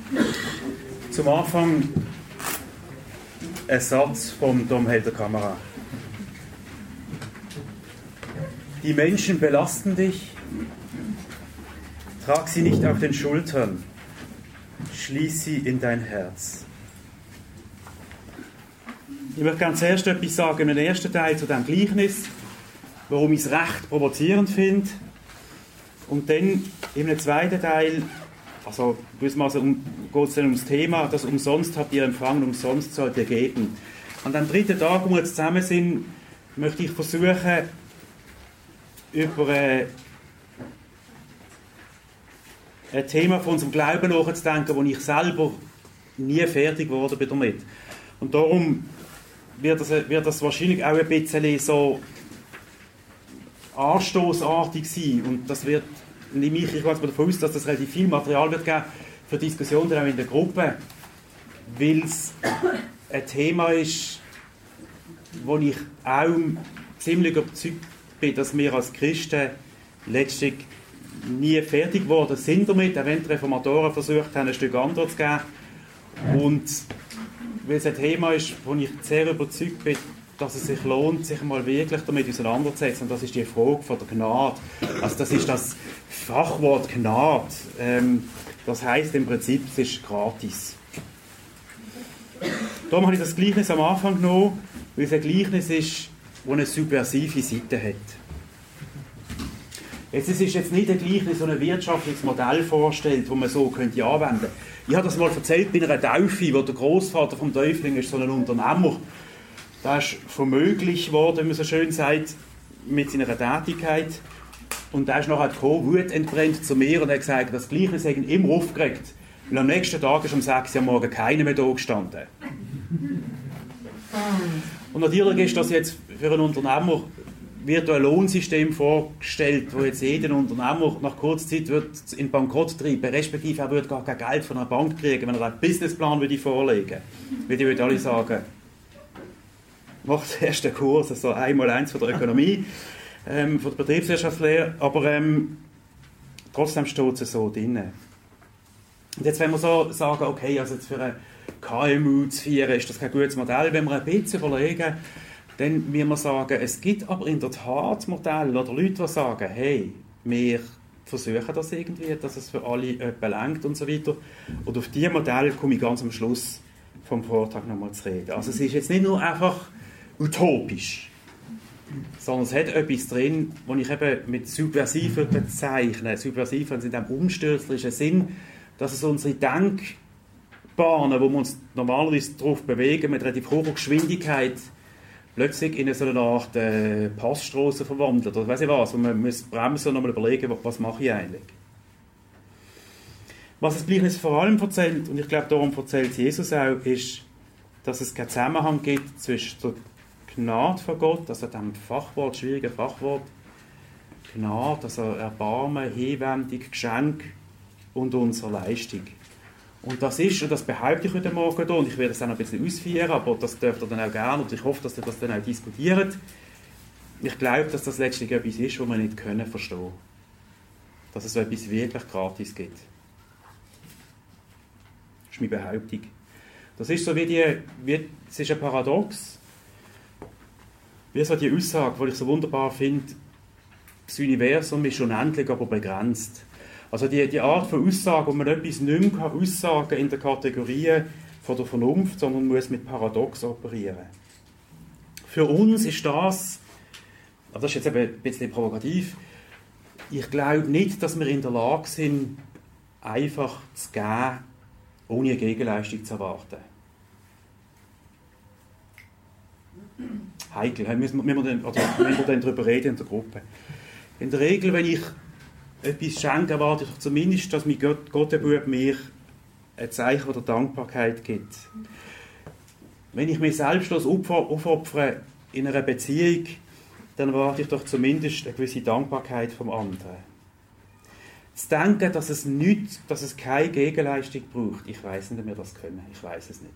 Zum Anfang ein Satz vom Dom Helder Kamera. Die Menschen belasten dich, trag sie nicht auf den Schultern, schließ sie in dein Herz. Ich möchte ganz zuerst etwas sagen im ersten Teil zu diesem Gleichnis, warum ich es recht provozierend finde. Und dann im zweiten Teil, also geht es dann ums Thema, das umsonst habt ihr empfangen, umsonst sollt ihr geben. An dem dritten Tag, wo wir jetzt zusammen sind, möchte ich versuchen, über ein Thema von unserem Glauben nachzudenken, wo ich selber nie fertig geworden bin damit. Und darum wird das wahrscheinlich auch ein bisschen so anstoßartig sein. Und das wird, ich gehe davon aus, dass das relativ viel Material wird geben für Diskussionen auch in der Gruppe, weil es ein Thema ist, wo ich auch ziemlich überzeugt bin, dass wir als Christen letztlich nie fertig geworden sind damit, auch wenn die Reformatoren versucht haben, ein Stück Antwort zu geben. Und weil es ein Thema ist, wo ich sehr überzeugt bin, dass es sich lohnt, sich mal wirklich damit auseinanderzusetzen. Und das ist die Frage von der Gnade. Also das ist das Fachwort Gnade. Das heisst im Prinzip, es ist gratis. Darum habe ich das Gleichnis am Anfang genommen, weil es ein Gleichnis ist, das eine subversive Seite hat. Es ist jetzt nicht ein Gleichnis, das ein wirtschaftliches Modell vorstellt, das man so könnte anwenden könnte. Ich habe das mal erzählt bei einer Taufe, wo der Großvater vom Täufling ist so ein Unternehmer. Der ist vermöglich geworden, wie man so schön sagt, mit seiner Tätigkeit. Und der ist nachher gekommen, wutentbrennt zu mir und hat gesagt, das Gleichnis hat ihn immer aufgeregt. Weil am nächsten Tag ist um 6 Uhr morgens keiner mehr da gestanden. Und natürlich ist das jetzt für einen Unternehmer, wird ein Lohnsystem vorgestellt, wo jetzt jeder Unternehmer nach kurzer Zeit wird in Bankrott treiben, respektive er würde gar kein Geld von einer Bank kriegen, wenn er einen Businessplan würde vorlegen würde. Weil die würden alle sagen, macht erst den Kurs, also 1x1 von der Ökonomie, von der Betriebswirtschaftslehre, aber trotzdem steht es so drin. Und jetzt, wenn wir so sagen, okay, also jetzt für ein KMU zu führen, ist das kein gutes Modell, wenn wir ein bisschen überlegen, dann müssen wir sagen, es gibt aber in der Tat Modelle oder Leute, die sagen, hey, wir versuchen das irgendwie, dass es für alle lenkt und so weiter. Und auf diese Modelle komme ich ganz am Schluss vom Vortrag nochmal zu reden. Also es ist jetzt nicht nur einfach utopisch, sondern es hat etwas drin, was ich eben mit subversiv bezeichne. Subversiv in dem umstürzlichen Sinn, dass es unsere Denkbahnen, wo wir uns normalerweise darauf bewegen, mit relativ hoher Geschwindigkeit plötzlich in so eine Art Passstrasse verwandelt. Oder weiss ich was, wo man muss bremsen und nochmal überlegen, was mache ich eigentlich. Was das Gleichnis vor allem erzählt, und ich glaube, darum erzählt Jesus auch, ist, dass es keinen Zusammenhang gibt zwischen der Gnade von Gott, also dem Fachwort, schwierigen Fachwort, Gnade, also Erbarmen, Hinwendung, Geschenk und unserer Leistung. Und das ist, und das behaupte ich heute Morgen hier, und ich werde das dann ein bisschen ausführen, aber das dürft ihr dann auch gerne, und ich hoffe, dass ihr das dann auch diskutiert. Ich glaube, dass das letztlich etwas ist, was wir nicht verstehen können. Dass es so etwas wirklich gratis gibt. Das ist meine Behauptung. Das ist so es ist ein Paradox, wie so die Aussage, die ich so wunderbar finde, das Universum ist unendlich, aber begrenzt. Also die Art von Aussage, wo man etwas nicht mehr aussagen kann in der Kategorie von der Vernunft, sondern muss mit Paradox operieren. Für uns ist das, aber das ist jetzt eben ein bisschen provokativ, ich glaube nicht, dass wir in der Lage sind, einfach zu geben, ohne eine Gegenleistung zu erwarten. Heikel, müssen wir dann darüber reden in der Gruppe. In der Regel, wenn ich etwas schenke, erwarte ich zumindest, dass mir Gott mir ein Zeichen der Dankbarkeit gibt. Wenn ich mich selbstlos aufopfere in einer Beziehung, dann erwarte ich doch zumindest eine gewisse Dankbarkeit vom anderen. Zu denken, dass es keine Gegenleistung braucht, ich weiss nicht, ob wir das können. Ich weiss es nicht.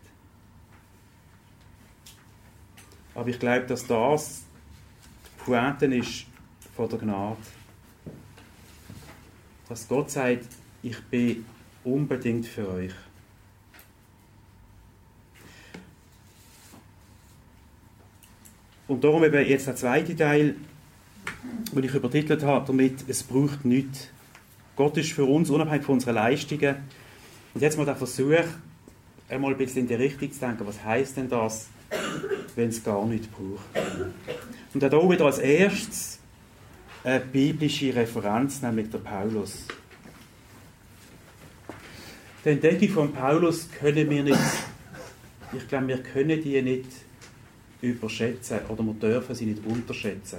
Aber ich glaube, dass das die Pointe ist von der Gnade. Dass Gott sagt, ich bin unbedingt für euch. Und darum eben jetzt der zweite Teil, den ich übertitelt habe, damit, es braucht nichts. Gott ist für uns, unabhängig von unseren Leistungen. Und jetzt mal der Versuch, einmal ein bisschen in die Richtung zu denken, was heisst denn das, wenn es gar nichts braucht. Und dann hier wieder als erstes eine biblische Referenz, nämlich der Paulus. Die Entdeckung von Paulus können wir nicht, ich glaube, wir können die nicht überschätzen oder wir dürfen sie nicht unterschätzen.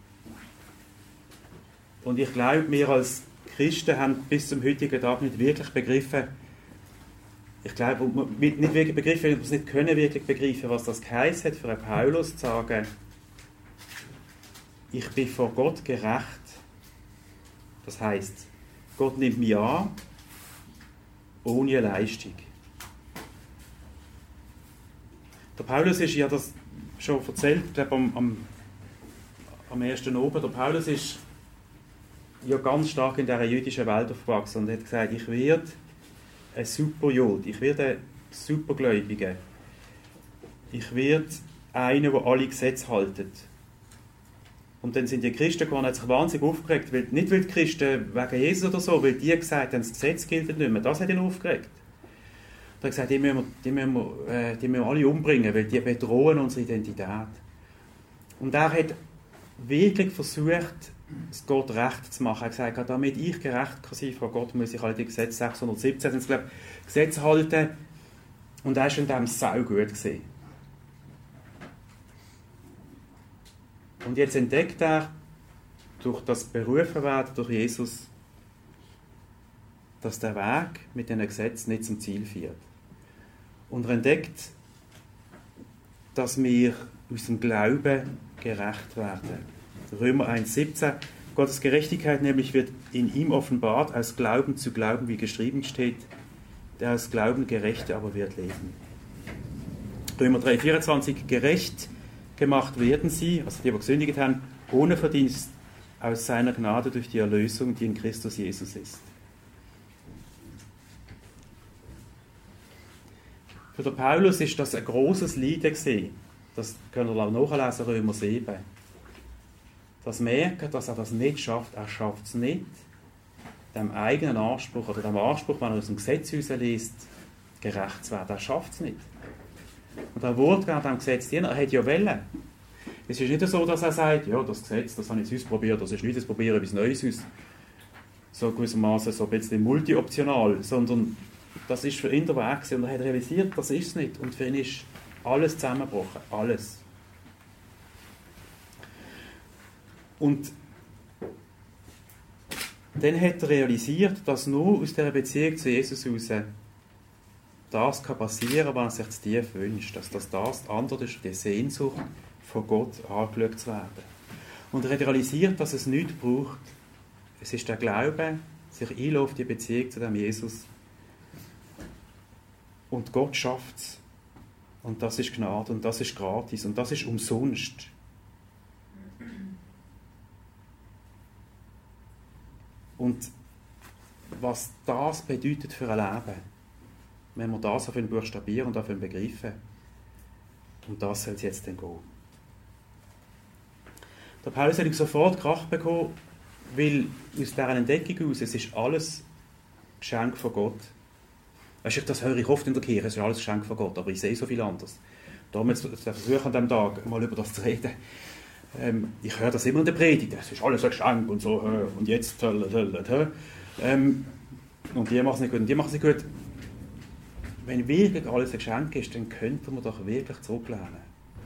Und ich glaube, wir als Christen haben bis zum heutigen Tag nicht wirklich begriffen, ich glaube, nicht wirklich begriffen, wir nicht können wirklich begreifen, was das geheißen hat für einen Paulus zu sagen, ich bin vor Gott gerecht. Das heisst, Gott nimmt mich an, ohne Leistung. Der Paulus ist, ja das schon erzählt, ich glaube am ersten Oben, der Paulus ist ja ganz stark in dieser jüdischen Welt aufgewachsen und hat gesagt, ich werde ein Superjud, ich werde ein Supergläubiger, ich werde einer, der alle Gesetze haltet. Und dann sind die Christen geworden, hat sich wahnsinnig aufgeregt, nicht weil die Christen wegen Jesus oder so, weil die gesagt haben, das Gesetz gilt nicht mehr, das hat ihn aufgeregt. Er hat gesagt, die müssen wir alle umbringen, weil die bedrohen unsere Identität. Und er hat wirklich versucht, es Gott recht zu machen. Er hat gesagt, damit ich gerecht kann sein vor Gott, muss ich alle die Gesetze 617 sind es, glaube ich, Gesetze halten. Und er war in dem sau gut gewesen. Und jetzt entdeckt er, durch das Berufenwerden durch Jesus, dass der Weg mit diesen Gesetzen nicht zum Ziel führt. Und er entdeckt, dass wir aus dem Glauben gerecht werden. Römer 1,17. Gottes Gerechtigkeit nämlich wird in ihm offenbart, aus Glauben zu Glauben, wie geschrieben steht. Der aus Glauben Gerechte aber wird leben. Römer 3,24. Gerecht gemacht werden sie, also die gesündigt haben, ohne Verdienst aus seiner Gnade durch die Erlösung, die in Christus Jesus ist. Für den Paulus ist das ein grosses Leiden gewesen. Das können wir auch nachlesen, Römer 7. Das Merken, dass er das nicht schafft, er schafft es nicht, dem eigenen Anspruch oder dem Anspruch, wenn er aus dem Gesetz herausliest, gerecht zu werden. Er schafft es nicht. Und er wurde gerne dem Gesetz dienen, er hätte ja wollen. Es ist nicht so, dass er sagt, ja, das Gesetz, das habe ich jetzt ausprobiert, das ist nicht, das probiere etwas Neues aus. So gewissermaßen so ein bisschen multi-optional, sondern das ist für ihn der Weg gewesen. Und er hat realisiert, das ist es nicht. Und für ihn ist alles zusammengebrochen, alles. Und dann hat er realisiert, dass nur aus dieser Beziehung zu Jesus heraus das kann passieren, wenn er sich zu tief wünscht. Dass das andere ist, die Sehnsucht, von Gott angeschaut zu werden. Und er hat realisiert, dass es nichts braucht. Es ist der Glaube, sich einlassen auf die Beziehung zu dem Jesus. Und Gott schafft es. Und das ist Gnade und das ist gratis und das ist umsonst. Und was das bedeutet für ein Leben, wenn wir das auf ihn buchstabieren und auf ihn begreifen, und das soll es jetzt dann gehen. Der Paulus hat sofort Kraft bekommen, weil aus dieser Entdeckung heraus, es ist alles Geschenk von Gott. Weißt du, das höre ich oft in der Kirche, es ist alles Geschenk von Gott, aber ich sehe so viel anders. Darum jetzt der Versuch an diesem Tag, mal über das zu reden. Ich höre das immer in der Predigt, es ist alles ein Geschenk und so, und jetzt, und die machen es nicht gut, und die machen es nicht gut. Wenn wirklich alles ein Geschenk ist, dann könnten wir doch wirklich zurücklernen.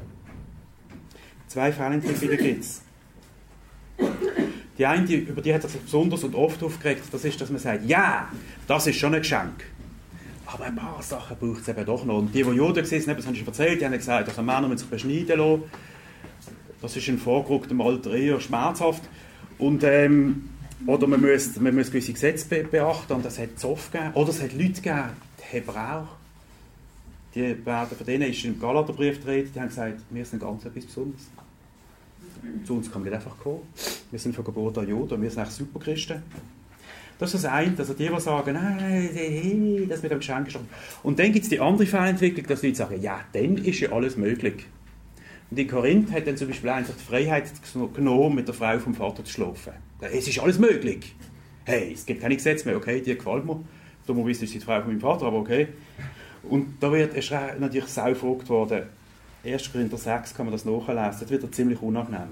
2 Fehlentwicklungen gibt es. Die eine, über die hat er sich besonders und oft aufgeregt, das ist, dass man sagt, ja, das ist schon ein Geschenk. Aber ein paar Sachen braucht es eben doch noch. Und die Juden gesehen haben, das habe ich schon erzählt, die haben gesagt, dass Männer müssen sich beschneiden lassen. Das ist in vorgerücktem Alter eher schmerzhaft. Und, oder man muss gewisse Gesetze beachten, und das hat Zoff gegeben. Oder es hat Leute gegeben, die Hebräer, von denen ist im Galaterbrief die Rede, die haben gesagt, wir sind ganz etwas Besonderes. Zu uns kann man nicht einfach kommen. Wir sind von Geburt an Juden, wir sind echt super Christen. Das ist das eine, also die sagen, nein, das mit dem Geschenk ist. Und dann gibt es die andere Fehlentwicklung, dass die Leute sagen, ja, dann ist ja alles möglich. Und in Korinth hat dann zum Beispiel einfach die Freiheit genommen, mit der Frau vom Vater zu schlafen. Es ist alles möglich. Hey, es gibt keine Gesetze mehr, okay, die gefällt mir. Dummerweise ist sie die Frau von meinem Vater, aber okay. Und da wird natürlich sau gefragt worden, 1. Korinther 6 kann man das nachlesen, das wird ziemlich unangenehm.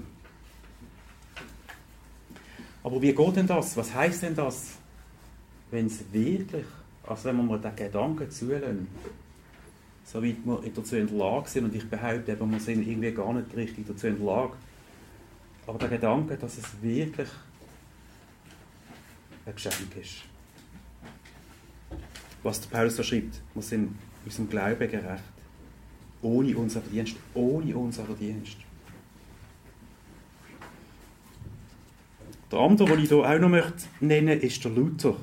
Aber wie geht denn das? Was heisst denn das, wenn es wirklich, also wenn wir mal den Gedanken zulassen, soweit wir dazu in der Lage sind, und ich behaupte, wir sind irgendwie gar nicht richtig dazu in der Lage, aber der Gedanke, dass es wirklich ein Geschenk ist. Was der Paulus da schreibt, wir sind unserem Glauben gerecht. Ohne unseren Verdienst. Ohne unseren Verdienst. Der andere, den ich hier auch noch nennen möchte, ist der Luther.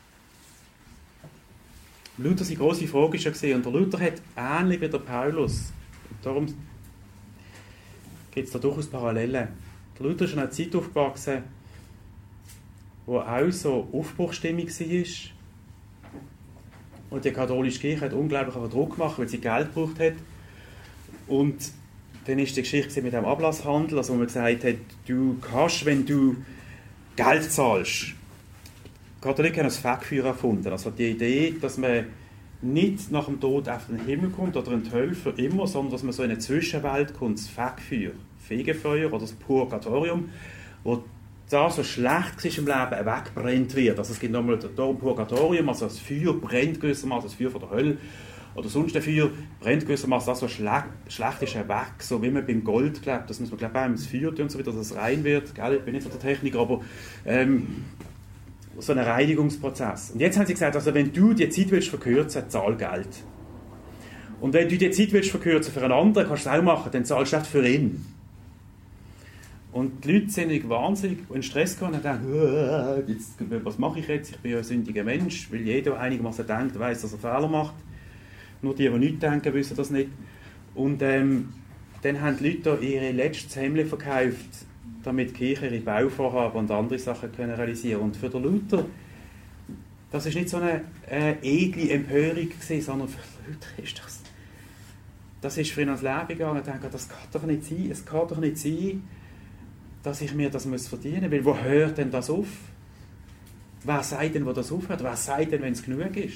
Luther, seine grosse Frage war ja, und der Luther hat ähnlich wie der Paulus. Und darum gibt es da durchaus Parallelen. Der Luther ist in einer Zeit aufgewachsen, wo auch so Aufbruchsstimmung war. Und die katholische Kirche hat unglaublich Druck gemacht, weil sie Geld gebraucht hat. Und dann ist die Geschichte mit dem Ablasshandel, also wo man gesagt hat, du kannst, wenn du Geld zahlst. Die Katholiken haben das Fegfeuer erfunden. Also die Idee, dass man nicht nach dem Tod auf den Himmel kommt oder in die Hölle für immer, sondern dass man so in eine Zwischenwelt kommt, das Fegfeuer, Fegefeuer oder das Purgatorium, wo das, was schlecht ist im Leben, wegbrennt wird. Also es gibt nochmal das Purgatorium, also das Feuer brennt gewissermaßen, das Feuer von der Hölle, oder sonst ein Feuer brennt gewissermaßen, das, was schlecht ist, weg. So wie man beim Gold glaubt, das muss man glaube ich ins Feuer tun und so wieder, dass es rein wird. Gell? Ich bin nicht so der Techniker, aber so ein Reinigungsprozess. Und jetzt haben sie gesagt, also wenn du die Zeit willst verkürzen, zahl Geld. Und wenn du die Zeit willst verkürzen für einen anderen, kannst du es auch machen, dann zahlst du nicht für ihn. Und die Leute sind wahnsinnig in Stress gekommen und haben gedacht, was mache ich jetzt? Ich bin ja ein sündiger Mensch, weil jeder, der einigermaßen denkt, weiss, dass er Fehler macht. Nur die nichts denken, wissen das nicht. Und dann haben die Leute ihre letztes Hemd verkauft, damit die Kirche ihre Bauvorhaben und andere Sachen können realisieren. Und für den Luther, das war nicht so eine edle Empörung gewesen, sondern für den Luther ist das ist für ihn ans Leben gegangen und denkt, das kann doch nicht sein, es kann doch nicht sein, dass ich mir das verdienen muss. Weil wo hört denn das auf? Wer sagt denn, wo das aufhört? Wer sagt denn, wenn es genug ist?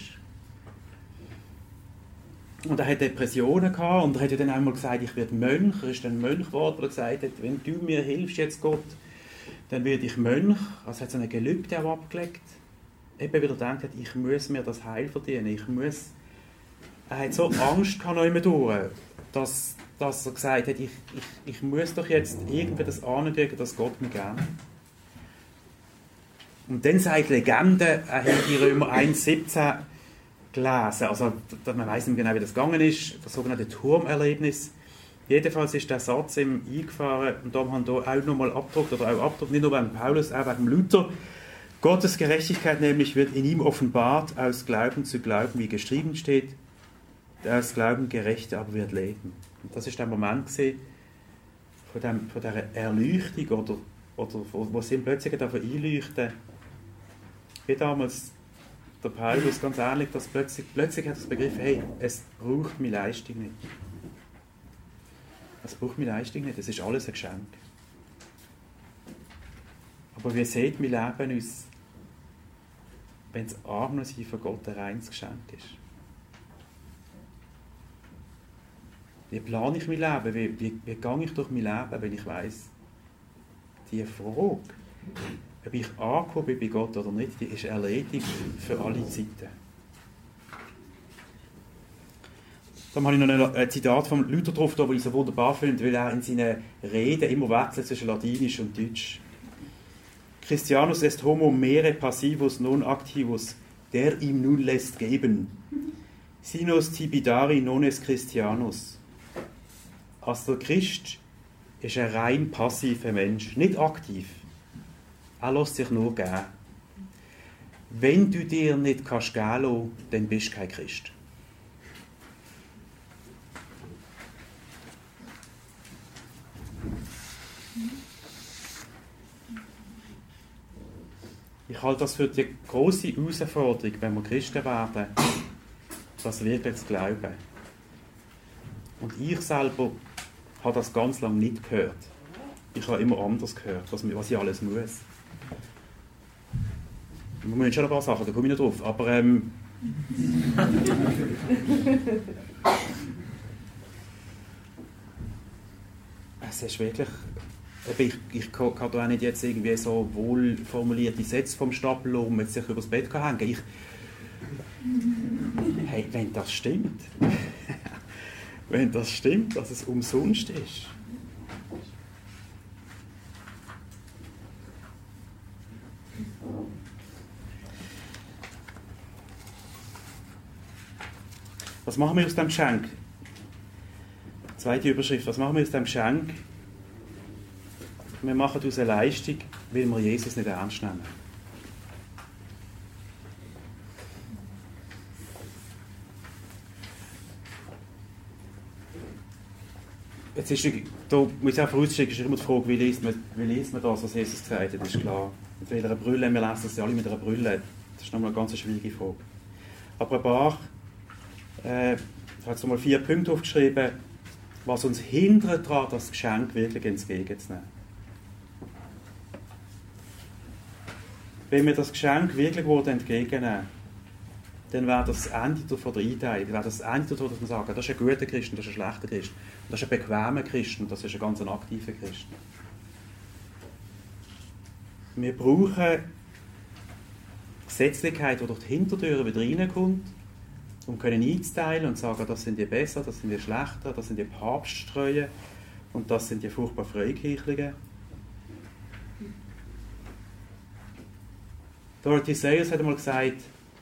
Und er hat Depressionen gehabt und er hat ja dann einmal gesagt, ich werde Mönch. Er ist dann Mönch geworden, der gesagt hat, wenn du mir hilfst jetzt, Gott, dann werde ich Mönch. Also hat so eine Gelübde auch abgelegt. Eben wieder gedacht, ich muss mir das Heil verdienen. Er hat so Angst gehabt, noch immer durch, dass er gesagt hat, ich muss doch jetzt irgendwie das ankriegen, dass Gott mir gerne. Und dann sagt die Legende, er hat in Römer 1,17 gelesen. Also man weiss nicht genau, wie das gegangen ist, das sogenannte Turmerlebnis. Jedenfalls ist der Satz ihm eingefahren und da haben wir auch nochmal Abdruck, nicht nur beim Paulus, auch beim Luther. Gottes Gerechtigkeit nämlich wird in ihm offenbart, aus Glauben zu Glauben, wie geschrieben steht, der aus Glauben Gerechte aber wird leben. Und das ist der Moment von dieser Erleuchtung oder wo sie ihm plötzlich davon einleuchten, wie damals der Paulus, ganz ehrlich, dass plötzlich hat er das begriffen, hey, es braucht meine Leistung nicht. Es braucht meine Leistung nicht, es ist alles ein Geschenk. Aber wie sieht mein Leben aus, wenn das Armsein von Gott ein reines Geschenk ist? Wie plane ich mein Leben? Wie gehe ich durch mein Leben, wenn ich weiss, die Frage, ob ich angekommen bin bei Gott oder nicht, die ist erledigt für alle Zeiten. Dann habe ich noch ein Zitat von Luther drauf, das ich so wunderbar finde, weil er in seinen Reden immer wechselt zwischen Ladinisch und Deutsch. Christianus est homo mere passivus non activus, der ihm nun lässt geben. Sinus tibidari non est Christianus. Also der Christ ist ein rein passiver Mensch, nicht aktiv. Er lässt sich nur geben. Wenn du dir nicht geben kannst, dann bist du kein Christ. Ich halte das für die grosse Herausforderung, wenn wir Christen werden, das wirklich zu glauben. Und ich selber habe das ganz lange nicht gehört. Ich habe immer anders gehört, was ich alles muss. Wir müssen schon ein paar Sachen, da komme ich nicht drauf. Aber es ist wirklich... Ich kann da auch nicht jetzt irgendwie so wohl formulierte Sätze vom Stapel um jetzt sich übers Bett hängen. Hey, wenn das stimmt, wenn das stimmt, dass es umsonst ist. Was machen wir aus dem Geschenk? Zweite Überschrift. Was machen wir aus dem Geschenk? Wir machen daraus eine Leistung, weil wir Jesus nicht ernst nehmen. Jetzt ist, da muss ich auch vorausschicken, ist immer die Frage, wie liest man das, was Jesus gesagt hat, ist klar. Mit welcher Brille, wir lesen das ja alle mit einer Brille, das ist nochmal eine ganz schwierige Frage. Aber ein paar, ich habe jetzt nochmal 4 Punkte aufgeschrieben, was uns hindert daran, das Geschenk wirklich entgegenzunehmen. Wenn wir das Geschenk wirklich entgegennehmen, dann wäre das Ende von der Einteilung, wäre das Ende davon, dass wir sagen, das ist ein guter Christen, das ist ein schlechter Christen, das ist ein bequemer Christen, das ist ein ganz aktiver Christen. Wir brauchen Gesetzlichkeit, die durch die Hintertüre wieder reinkommt, um können einzuteilen und sagen, das sind die besser, das sind die schlechter, das sind die Papsttreuen und das sind die furchtbar Freikirchlichen. Dorothy Sayers hat einmal gesagt,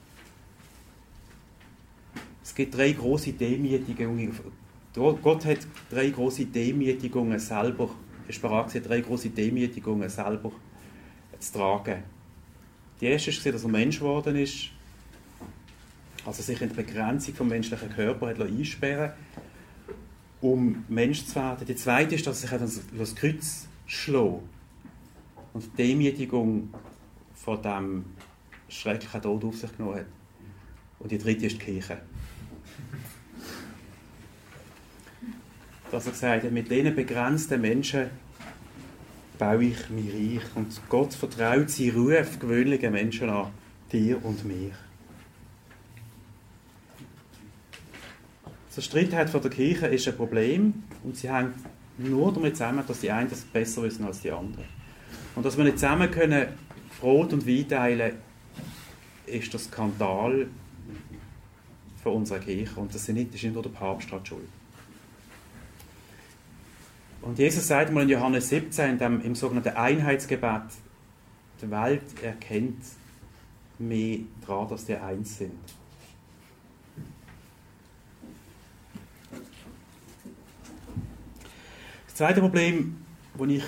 es gibt 3 große Demütigungen. Gott hat 3 große Demütigungen selber, ist bereit gewesen, 3 große Demütigungen selber zu tragen. Die erste war, dass er Mensch geworden ist, also sich in die Begrenzung vom menschlichen Körper hat einsperren lassen, um Mensch zu werden. Die zweite ist, dass er sich das Kreuz schlagen und die Demütigung von diesem schrecklichen Tod auf sich genommen hat. Und die dritte ist die Kirche. Dass er gesagt hat, mit diesen begrenzten Menschen baue ich mein Reich. Und Gott vertraut seinen Ruf gewöhnlichen Menschen an, dir und mir. Die Strittigkeit von der Kirche ist ein Problem und sie hängt nur damit zusammen, dass die einen das besser wissen als die anderen. Und dass wir nicht zusammen können Brot und Wein teilen, ist der Skandal von unserer Kirche. Und das ist nicht nur der Papst die Schuld. Und Jesus sagt mal in Johannes 17, im sogenannten Einheitsgebet, die Welt erkennt mehr daran, dass die eins sind. Das zweite Problem, wo ich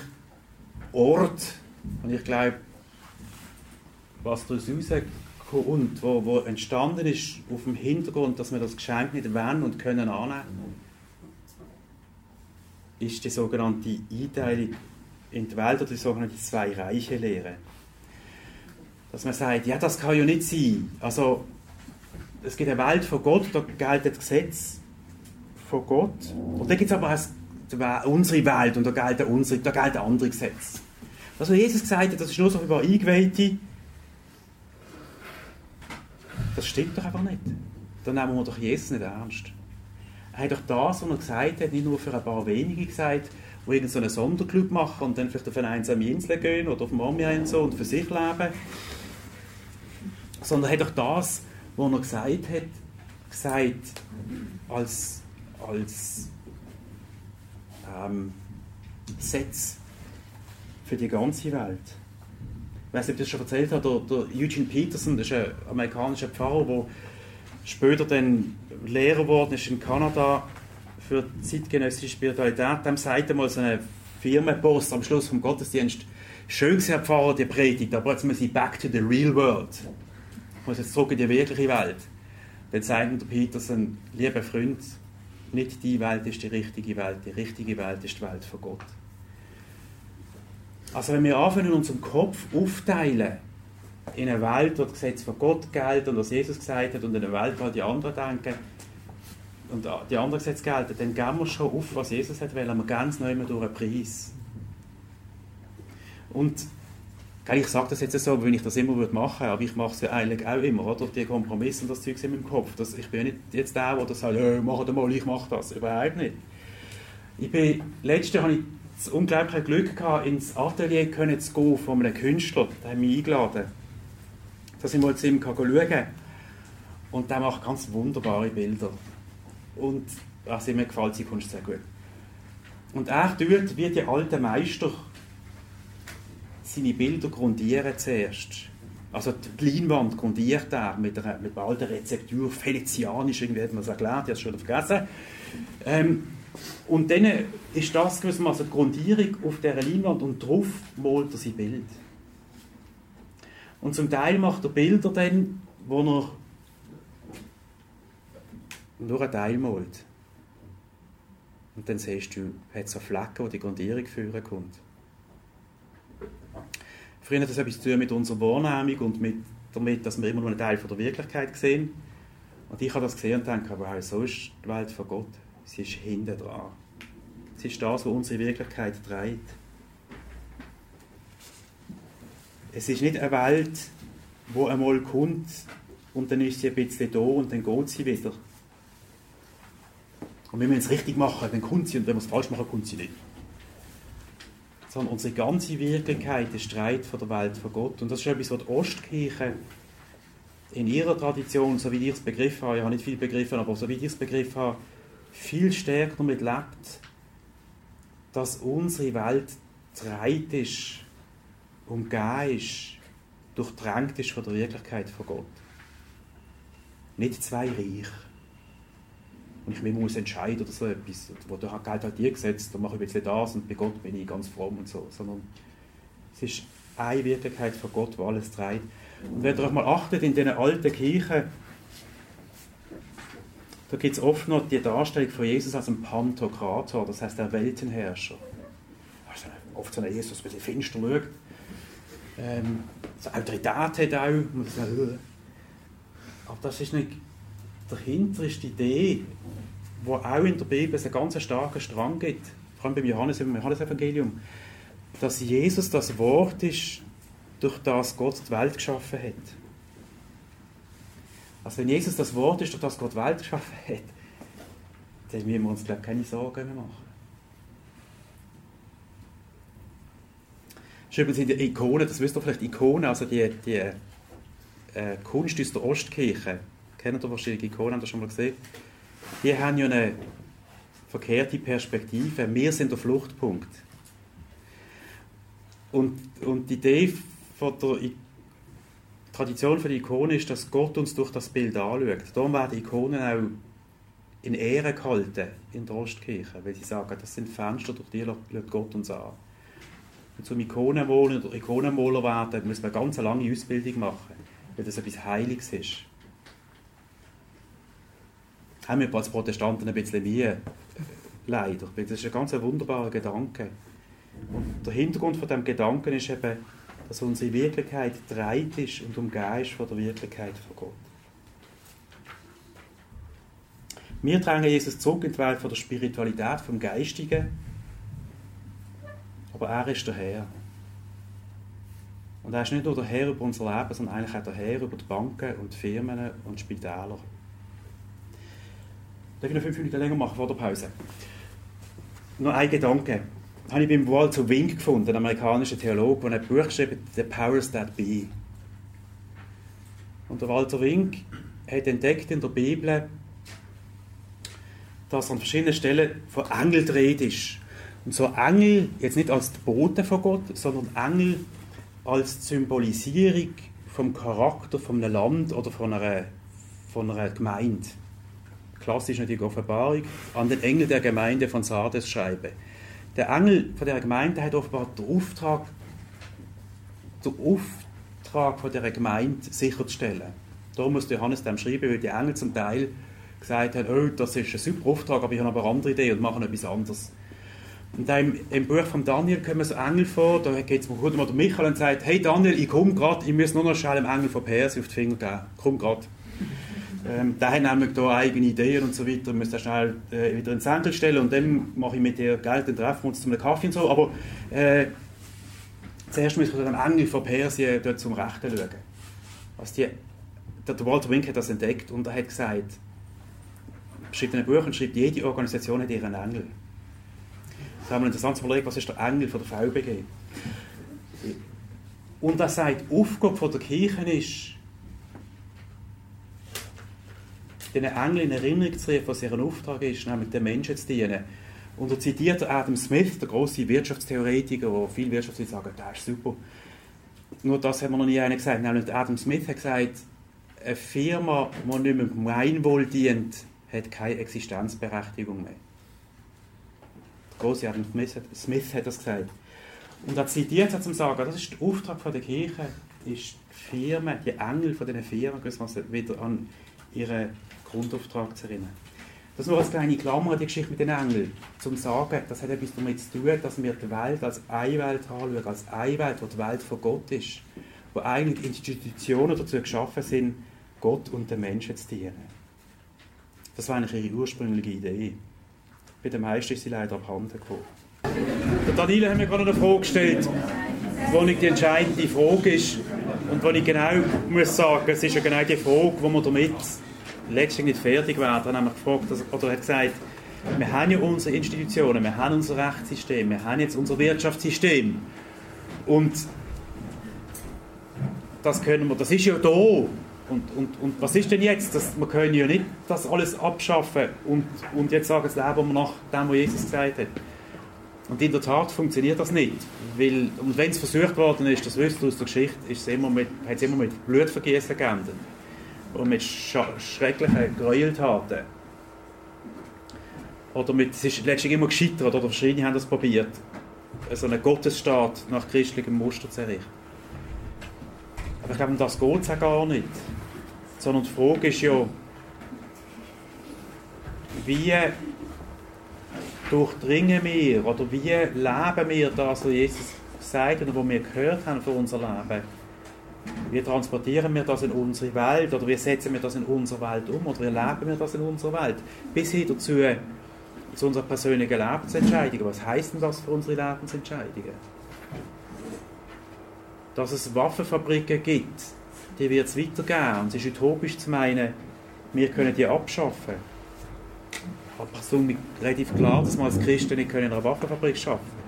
glaube, was daraus rauskommt, wo entstanden ist auf dem Hintergrund, dass wir das Geschenk nicht wollen und können annehmen, ist die sogenannte Einteilung in die Welt oder die sogenannte Zwei-Reiche-Lehre. Dass man sagt, ja, das kann ja nicht sein. Also, es gibt eine Welt von Gott, da gilt das Gesetz von Gott. Und dann gibt es aber auch unsere Welt und da gelten andere Gesetze. Was Jesus gesagt hat, das ist nur so über Eingeweihte. Das stimmt doch einfach nicht. Dann nehmen wir doch Jesus nicht ernst. Er hat doch das, was er gesagt hat, nicht nur für ein paar wenige gesagt, die irgendeinen Sonderclub machen und dann vielleicht auf eine einsame Insel gehen oder auf dem Mami und so und für sich leben. Sondern er hat doch das, was er gesagt hat, gesagt als Gesetz für die ganze Welt. Ich weiß nicht, ob ich das schon erzählt habe, der Eugene Peterson, das ist ein amerikanischer Pfarrer, der später dann Lehrer geworden ist in Kanada für zeitgenössische Spiritualität. Dem sagt einmal so ein Firmenboss am Schluss vom Gottesdienst, schön Herr Pfarrer, die Predigt, aber jetzt muss ich back to the real world. Ich muss jetzt zurück in die wirkliche Welt. Dann sagt der Peterson, lieber Freund, nicht die Welt ist die richtige Welt ist die Welt von Gott. Also wenn wir anfangen, unseren Kopf aufteilen in eine Welt, wo das Gesetz von Gott gilt und was Jesus gesagt hat und in eine Welt, wo die anderen denken, und die anderen Gesetze gelten, dann geben wir schon auf, was Jesus hat, weil wir ganz neu durch einen Preis. Und ich sage das jetzt so, wenn ich das immer machen würde, aber ich mache es ja eigentlich auch immer, oder? Die Kompromisse und das Zeug in meinem Kopf. Ich bin ja nicht jetzt der, der sagt, hey, mach mal, ich mache das. Überhaupt nicht. Letztes Jahr hatte ich das unglaubliche Glück gehabt, ins Atelier zu gehen von einem Künstler. Der hat mich eingeladen, dass ich mal zu ihm schauen kann. Und der macht ganz wunderbare Bilder. Und also mir gefällt seine Kunst sehr gut. Und er tut, wie die alten Meister, seine Bilder grundieren zuerst. Also die Leinwand grundiert er mit einer alten Rezeptur, venezianisch, irgendwie hat man es erklärt, ich habe es schon vergessen. Und dann ist das gewissermaßen die Grundierung auf dieser Leinwand und darauf malt er sein Bild. Und zum Teil macht er Bilder dann, wo er nur einen Teil malt. Und dann siehst du, er hat so Flecken, wo die Grundierung führen kommt. Früher hat das etwas zu tun mit unserer Wahrnehmung und damit, dass wir immer nur einen Teil von der Wirklichkeit sehen. Und ich habe das gesehen und denke, wow, so ist die Welt von Gott. Sie ist hinten dran. Sie ist das, was unsere Wirklichkeit trägt. Es ist nicht eine Welt, die einmal kommt und dann ist sie ein bisschen da und dann geht sie wieder. Und wenn wir es richtig machen, dann kommt sie, und wenn wir es falsch machen, kommt sie nicht. Sondern unsere ganze Wirklichkeit ist Streit von der Welt von Gott. Und das ist etwas, was die Ostkirche in ihrer Tradition, so wie ich es begriffen habe, ich habe nicht viel begriffen, aber so wie ich es begriffen habe, viel stärker damit lebt, dass unsere Welt dreit ist, umgeben ist, durchdrängt ist von der Wirklichkeit von Gott. Nicht zwei Reiche. Und ich muss entscheiden oder so etwas, wo da Geld halt dir gesetzt, dann mache ich jetzt das und bei Gott bin ich ganz fromm und so. Sondern es ist eine Wirklichkeit von Gott, die alles trägt. Und wenn ihr euch mal achtet, in diesen alten Kirchen, da gibt es oft noch die Darstellung von Jesus als ein Pantokrator, das heißt der Weltenherrscher. Also oft so ein Jesus, der ein bisschen finster schaut. So Autorität hat auch. Aber das ist nicht... Dahinter ist die Idee, wo auch in der Bibel einen ganz starken Strang gibt, vor allem beim Johannesevangelium, dass Jesus das Wort ist, durch das Gott die Welt geschaffen hat. Also wenn Jesus das Wort ist, durch das Gott die Welt geschaffen hat, dann müssen wir uns, glaube ich, keine Sorgen mehr machen. Das ist übrigens in der Ikone, das wisst ihr vielleicht, Ikonen, also die Kunst aus der Ostkirche, kennt ihr wahrscheinlich Ikonen, habt ihr schon mal gesehen? Die haben ja eine verkehrte Perspektive. Wir sind der Fluchtpunkt. Und die Idee von der Tradition der Ikone ist, dass Gott uns durch das Bild anschaut. Darum werden Ikonen auch in Ehre gehalten in der Ostkirche, weil sie sagen, das sind Fenster, durch die schaut Gott uns an. Und zum Ikonenmaler oder Ikonenmaler werden, muss man eine ganz lange Ausbildung machen, weil das etwas Heiliges ist. Haben wir als Protestanten ein bisschen Mühe, leider. Das ist ein ganz wunderbarer Gedanke. Und der Hintergrund von diesem Gedanken ist eben, dass unsere Wirklichkeit dreit ist und umgeben ist von der Wirklichkeit von Gott. Wir drängen Jesus zurück in die Welt von der Spiritualität, vom Geistigen, aber er ist der Herr. Und er ist nicht nur der Herr über unser Leben, sondern eigentlich auch der Herr über die Banken und die Firmen und die Spitäler. Darf ich noch 5 Minuten länger machen vor der Pause? Noch ein Gedanke. Das habe ich beim Walter Wink gefunden, einem amerikanischen Theologen, der ein Buch geschrieben hat, «The Powers That Be». Und der Walter Wink hat entdeckt in der Bibel, dass an verschiedenen Stellen von Engeln die Rede ist. Und so Engel, jetzt nicht als die Boten von Gott, sondern Engel als Symbolisierung vom Charakter von einem Land oder von einer Gemeinde. Klassisch natürlich Offenbarung, an den Engel der Gemeinde von Sardes schreibe. Der Engel von der Gemeinde hat offenbar den Auftrag von der Gemeinde sicherzustellen. Darum muss Johannes dem schreiben, weil die Engel zum Teil gesagt haben, oh, das ist ein super Auftrag, aber ich habe aber eine andere Idee und machen etwas anderes. Und im Buch von Daniel kommen so Engel vor, da geht mal der Michael und sagt, hey Daniel, ich komme gerade, ich muss nur noch schnell dem Engel von Persien auf die Finger geben, komm gerade. Der hat nämlich da eigene Ideen und so weiter, müsste schnell wieder ins Senkel stellen und dann mache ich mit dir Geld, dann treffen wir uns zum Kaffee und so, aber zuerst müssen wir den Engel von Persien dort zum Rechten schauen. Also der Walter Wink hat das entdeckt und er hat gesagt, schreibt in einem Buch und schreibt, jede Organisation hat ihren Engel. Das haben wir interessant zu überlegen, was ist der Engel von der VBG? Und er sagt, die Aufgabe von der Kirche ist, den Engel in Erinnerung zu rufen, was ihr Auftrag ist, nämlich den Menschen zu dienen. Und er zitiert Adam Smith, der grosse Wirtschaftstheoretiker, wo viele Wirtschaftsleute sagen, das ist super. Nur das hat mir noch nie einer gesagt. Nämlich Adam Smith hat gesagt, eine Firma, die nicht mehr dem Gemeinwohl dient, hat keine Existenzberechtigung mehr. Der grosse Adam Smith hat das gesagt. Und er zitiert es zum sagen, das ist der Auftrag der Kirche, ist die Firmen, die Engel von diesen Firmen, wieder an ihren Grundauftrag zu erinnern. Das nur als kleine Klammer, die Geschichte mit den Engeln, zum zu sagen, das hat etwas damit zu tun, dass wir die Welt als eine Welt anschauen, als eine Welt, die Welt von Gott ist, wo eigentlich Institutionen dazu geschaffen sind, Gott und den Menschen zu dienen. Das war eigentlich ihre ursprüngliche Idee. Bei den meisten ist sie leider abhanden gekommen. Der Daniel hat mir gerade eine Frage gestellt, wo nicht die entscheidende Frage ist und wo ich genau muss sagen, es ist ja genau die Frage, wo wir damit letztlich nicht fertig werden. Er hat nämlich gefragt, oder hat gesagt, wir haben ja unsere Institutionen, wir haben unser Rechtssystem, wir haben jetzt unser Wirtschaftssystem und das können wir, das ist ja da. Und was ist denn jetzt? Wir können ja nicht das alles abschaffen und jetzt sagen, das leben wir nach dem, was Jesus gesagt hat. Und in der Tat funktioniert das nicht. Und wenn es versucht worden ist, das wisst ihr aus der Geschichte, hat es immer mit Blutvergießen geendet. Und mit schrecklichen Gräueltaten. Es ist letztlich immer gescheitert, oder verschiedene haben das probiert, so einen Gottesstaat nach christlichem Muster zu errichten. Aber ich glaube, um das geht es auch gar nicht. Sondern die Frage ist ja, wie durchdringen wir oder wie leben wir das, was Jesus sagt und was wir gehört haben für unser Leben? Wie transportieren wir das in unsere Welt oder wie setzen wir das in unsere Welt um oder wie leben wir das in unserer Welt? Bis hin dazu zu unseren persönlichen Lebensentscheidungen. Was heisst denn das für unsere Lebensentscheidungen? Dass es Waffenfabriken gibt, die wird es weitergeben. Und es ist utopisch zu meinen, wir können die abschaffen. Aber es ist relativ klar, dass wir als Christen nicht in einer Waffenfabrik arbeiten können.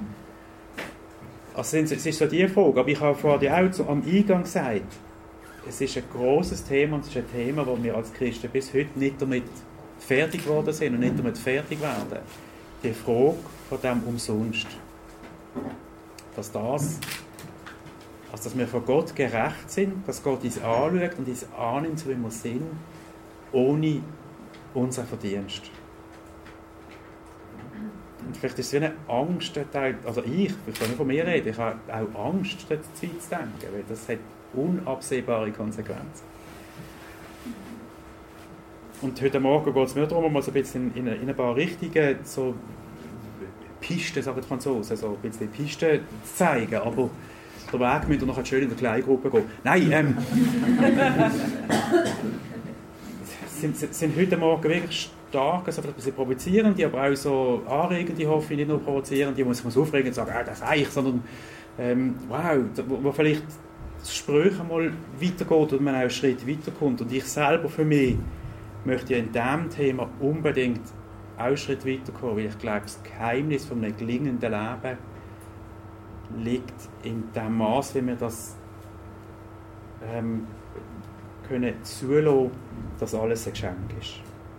Also es ist so die Frage, aber ich habe vorher auch so am Eingang gesagt, es ist ein grosses Thema und es ist ein Thema, wo wir als Christen bis heute nicht damit fertig geworden sind und nicht damit fertig werden. Die Frage von dem umsonst. Dass wir von Gott gerecht sind, dass Gott uns anschaut und uns annimmt, so wie wir sind, ohne unseren Verdienst. Und vielleicht ist es wie eine Angst, also ich kann nicht von mir reden, ich habe auch Angst, dort zu weit zu denken, weil das hat unabsehbare Konsequenzen. Und heute Morgen geht es mir darum, mal so ein bisschen in ein paar Richtungen, so Pisten, sagen die Franzosen, so ein bisschen Pisten zu zeigen, aber der Weg müsst ihr noch schön in der Kleingruppe gehen. Nein, sind heute Morgen wirklich stark, also ein bisschen provozierende, aber auch so anregende, hoffe ich, nicht nur provozierende, die muss sich aufregen und sagen, das reicht, sondern wow, wo vielleicht das Gespräch einmal weitergeht und man auch einen Schritt weiterkommt. Und ich selber für mich möchte in diesem Thema unbedingt auch einen Schritt weiterkommen, weil ich glaube, das Geheimnis von einem gelingenden Leben liegt in dem Maß, wie wir das können zulassen, dass alles ein Geschenk ist.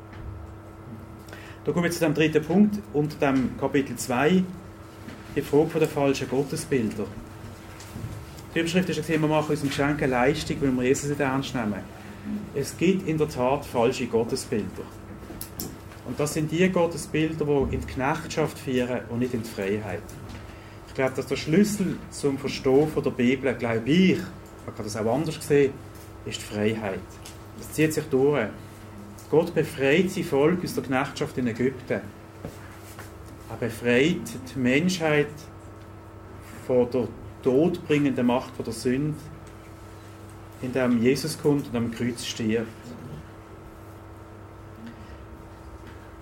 Da kommen wir zu dem dritten Punkt, unter dem Kapitel 2, die Frage der falschen Gottesbilder. Die Überschrift ist, wir machen unserem Geschenk eine Leistung, weil wir Jesus nicht ernst nehmen. Es gibt in der Tat falsche Gottesbilder. Und das sind die Gottesbilder, die in die Knechtschaft führen und nicht in die Freiheit. Ich glaube, dass der Schlüssel zum Verstehen von der Bibel, glaube ich, man kann das auch anders sehen, ist die Freiheit. Das zieht sich durch. Gott befreit sein Volk aus der Knechtschaft in Ägypten. Er befreit die Menschheit von der todbringenden Macht von der Sünde, indem Jesus kommt und am Kreuz stirbt.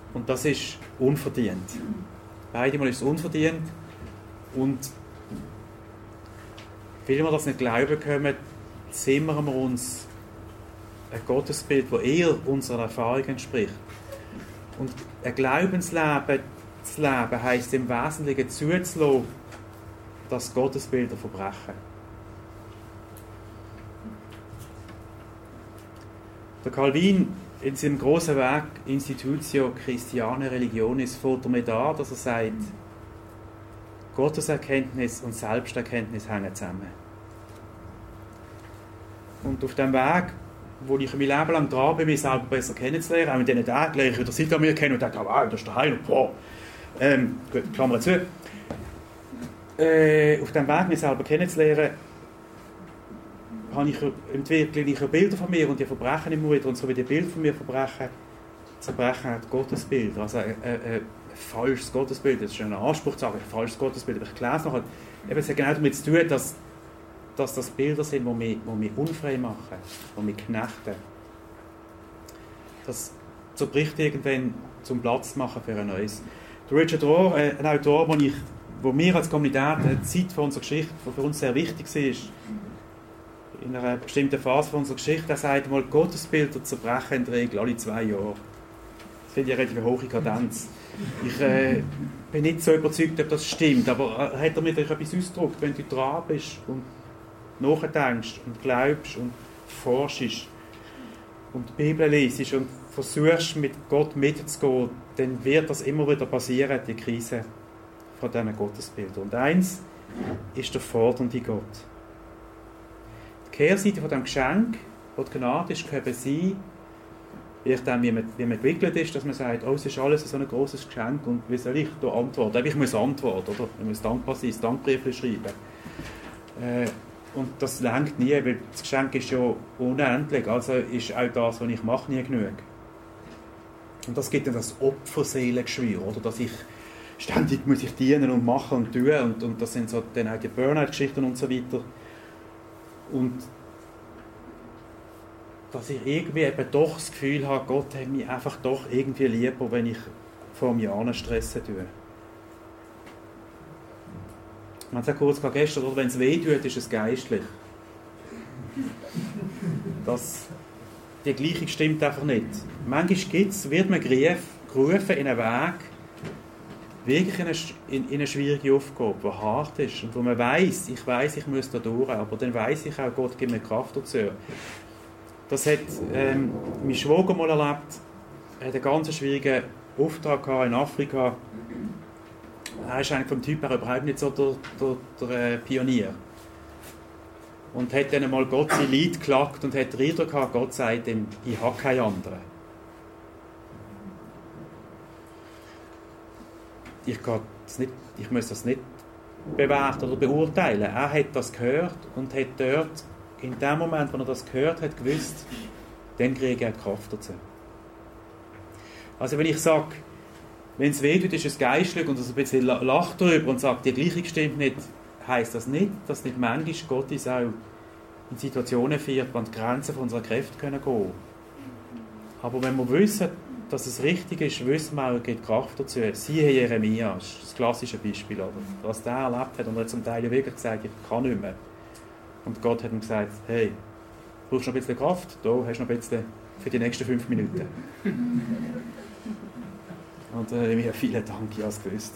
Und das ist unverdient. Beide Mal ist es unverdient. Und weil wir das nicht glauben können, zimmern wir uns ein Gottesbild, das eher unserer Erfahrung entspricht. Und ein Glaubensleben zu leben, heisst im Wesentlichen zuzulassen, dass Gottesbilder verbrechen. Der Calvin in seinem grossen Werk Institutio Christianae Religionis fängt damit an, dass er sagt, Gotteserkenntnis und Selbsterkenntnis hängen zusammen. Und auf dem Weg, wo ich mein Leben lang dran bin, mich selber besser kennenzulernen, auch in diesen Tagen lerne ich wieder Seite an mir kennen und denke, wow, das ist der Heil, boah. Gut, Klammer zu. Auf dem Weg, mich selber kennenzulernen, entwickle ich Bilder von mir und die verbrechen immer wieder. Und so wie die Bilder von mir verbrechen, zerbrechen auch die Gottesbilder. Also ein falsches Gottesbild, das ist ein Anspruch zu sagen, ein falsches Gottesbild, aber ich gelesen habe, es hat genau damit zu tun, dass das Bilder sind, die mich unfrei machen, die mich knechten. Das zerbricht irgendwann zum Platz machen für ein neues. Der Richard Rohr, ein Autor, wo mir als Kommunität eine Zeit von unserer Geschichte, die für uns sehr wichtig war, in einer bestimmten Phase von unserer Geschichte, er sagt einmal, Gottesbilder zerbrechen in der Regel alle 2 Jahre. Das finde ich eine relativ hohe Kadenz. Ich bin nicht so überzeugt, ob das stimmt, aber hat er mir etwas ausgedrückt, wenn du dran bist und nachdenkst und glaubst und forschst und die Bibel liest und versuchst, mit Gott mitzugehen, dann wird das immer wieder passieren, die Krise von diesen Gottesbildern. Und eins ist der fordernde Gott. Die Kehrseite von diesem Geschenk, das die Gnade ist, können sein, je nachdem, wie man entwickelt ist, dass man sagt, oh, es ist alles so ein grosses Geschenk und wie soll ich da antworten? Ich muss antworten, oder? Ich muss dankbar sein, das Dankbrief schreiben. Und das reicht nie, weil das Geschenk ist ja unendlich, also ist auch das, was ich mache, nie genug. Und das gibt dann das Opferseelengeschwür, oder? Dass ich ständig muss ich dienen und machen und tun und das sind so dann auch die Burnout-Geschichten und so weiter. Und dass ich irgendwie eben doch das Gefühl habe, Gott hat mich einfach doch irgendwie lieber, wenn ich vor mir an stressen tue. Man hat es ja kurz gestern, oder wenn es weh tut, ist es geistlich. Die Gleichung stimmt einfach nicht. Manchmal wird man gerufen in einen Weg, wirklich in eine schwierige Aufgabe, die hart ist und wo man weiss, ich muss da durch, aber dann weiss ich auch, Gott gibt mir Kraft dazu. Das hat mein Schwager mal erlebt. Er hat einen ganz schwierigen Auftrag gehabt in Afrika. Er ist eigentlich vom Typ her überhaupt nicht so der Pionier. Und hat dann einmal Gott sein Lied geklagt und hat den Eindruck gehabt, Gott sagt ihm, ich habe keinen anderen. Ich muss das nicht bewerten oder beurteilen. Er hat das gehört und hat dort, in dem Moment, wo er das gehört hat, gewusst, dann kriege er Kraft dazu. Also wenn ich sage, wenn es weh tut, ist es geistlich und er ein bisschen lacht darüber und sagt, die Gleichung stimmt nicht, heisst das nicht, dass nicht manchmal Gott uns auch in Situationen führt, wo die Grenzen von unserer Kräfte gehen können. Aber wenn wir wissen, dass es richtig ist, wissen wir auch, er gibt Kraft dazu. Siehe Jeremia, das ist das klassische Beispiel. Oder? Was der erlebt hat und er hat zum Teil wirklich gesagt, ich kann nicht mehr. Und Gott hat ihm gesagt, hey, brauchst du noch ein bisschen Kraft? Da hast du noch ein bisschen für die nächsten 5 Minuten. Und mir vielen Dank, ich habe es gewusst.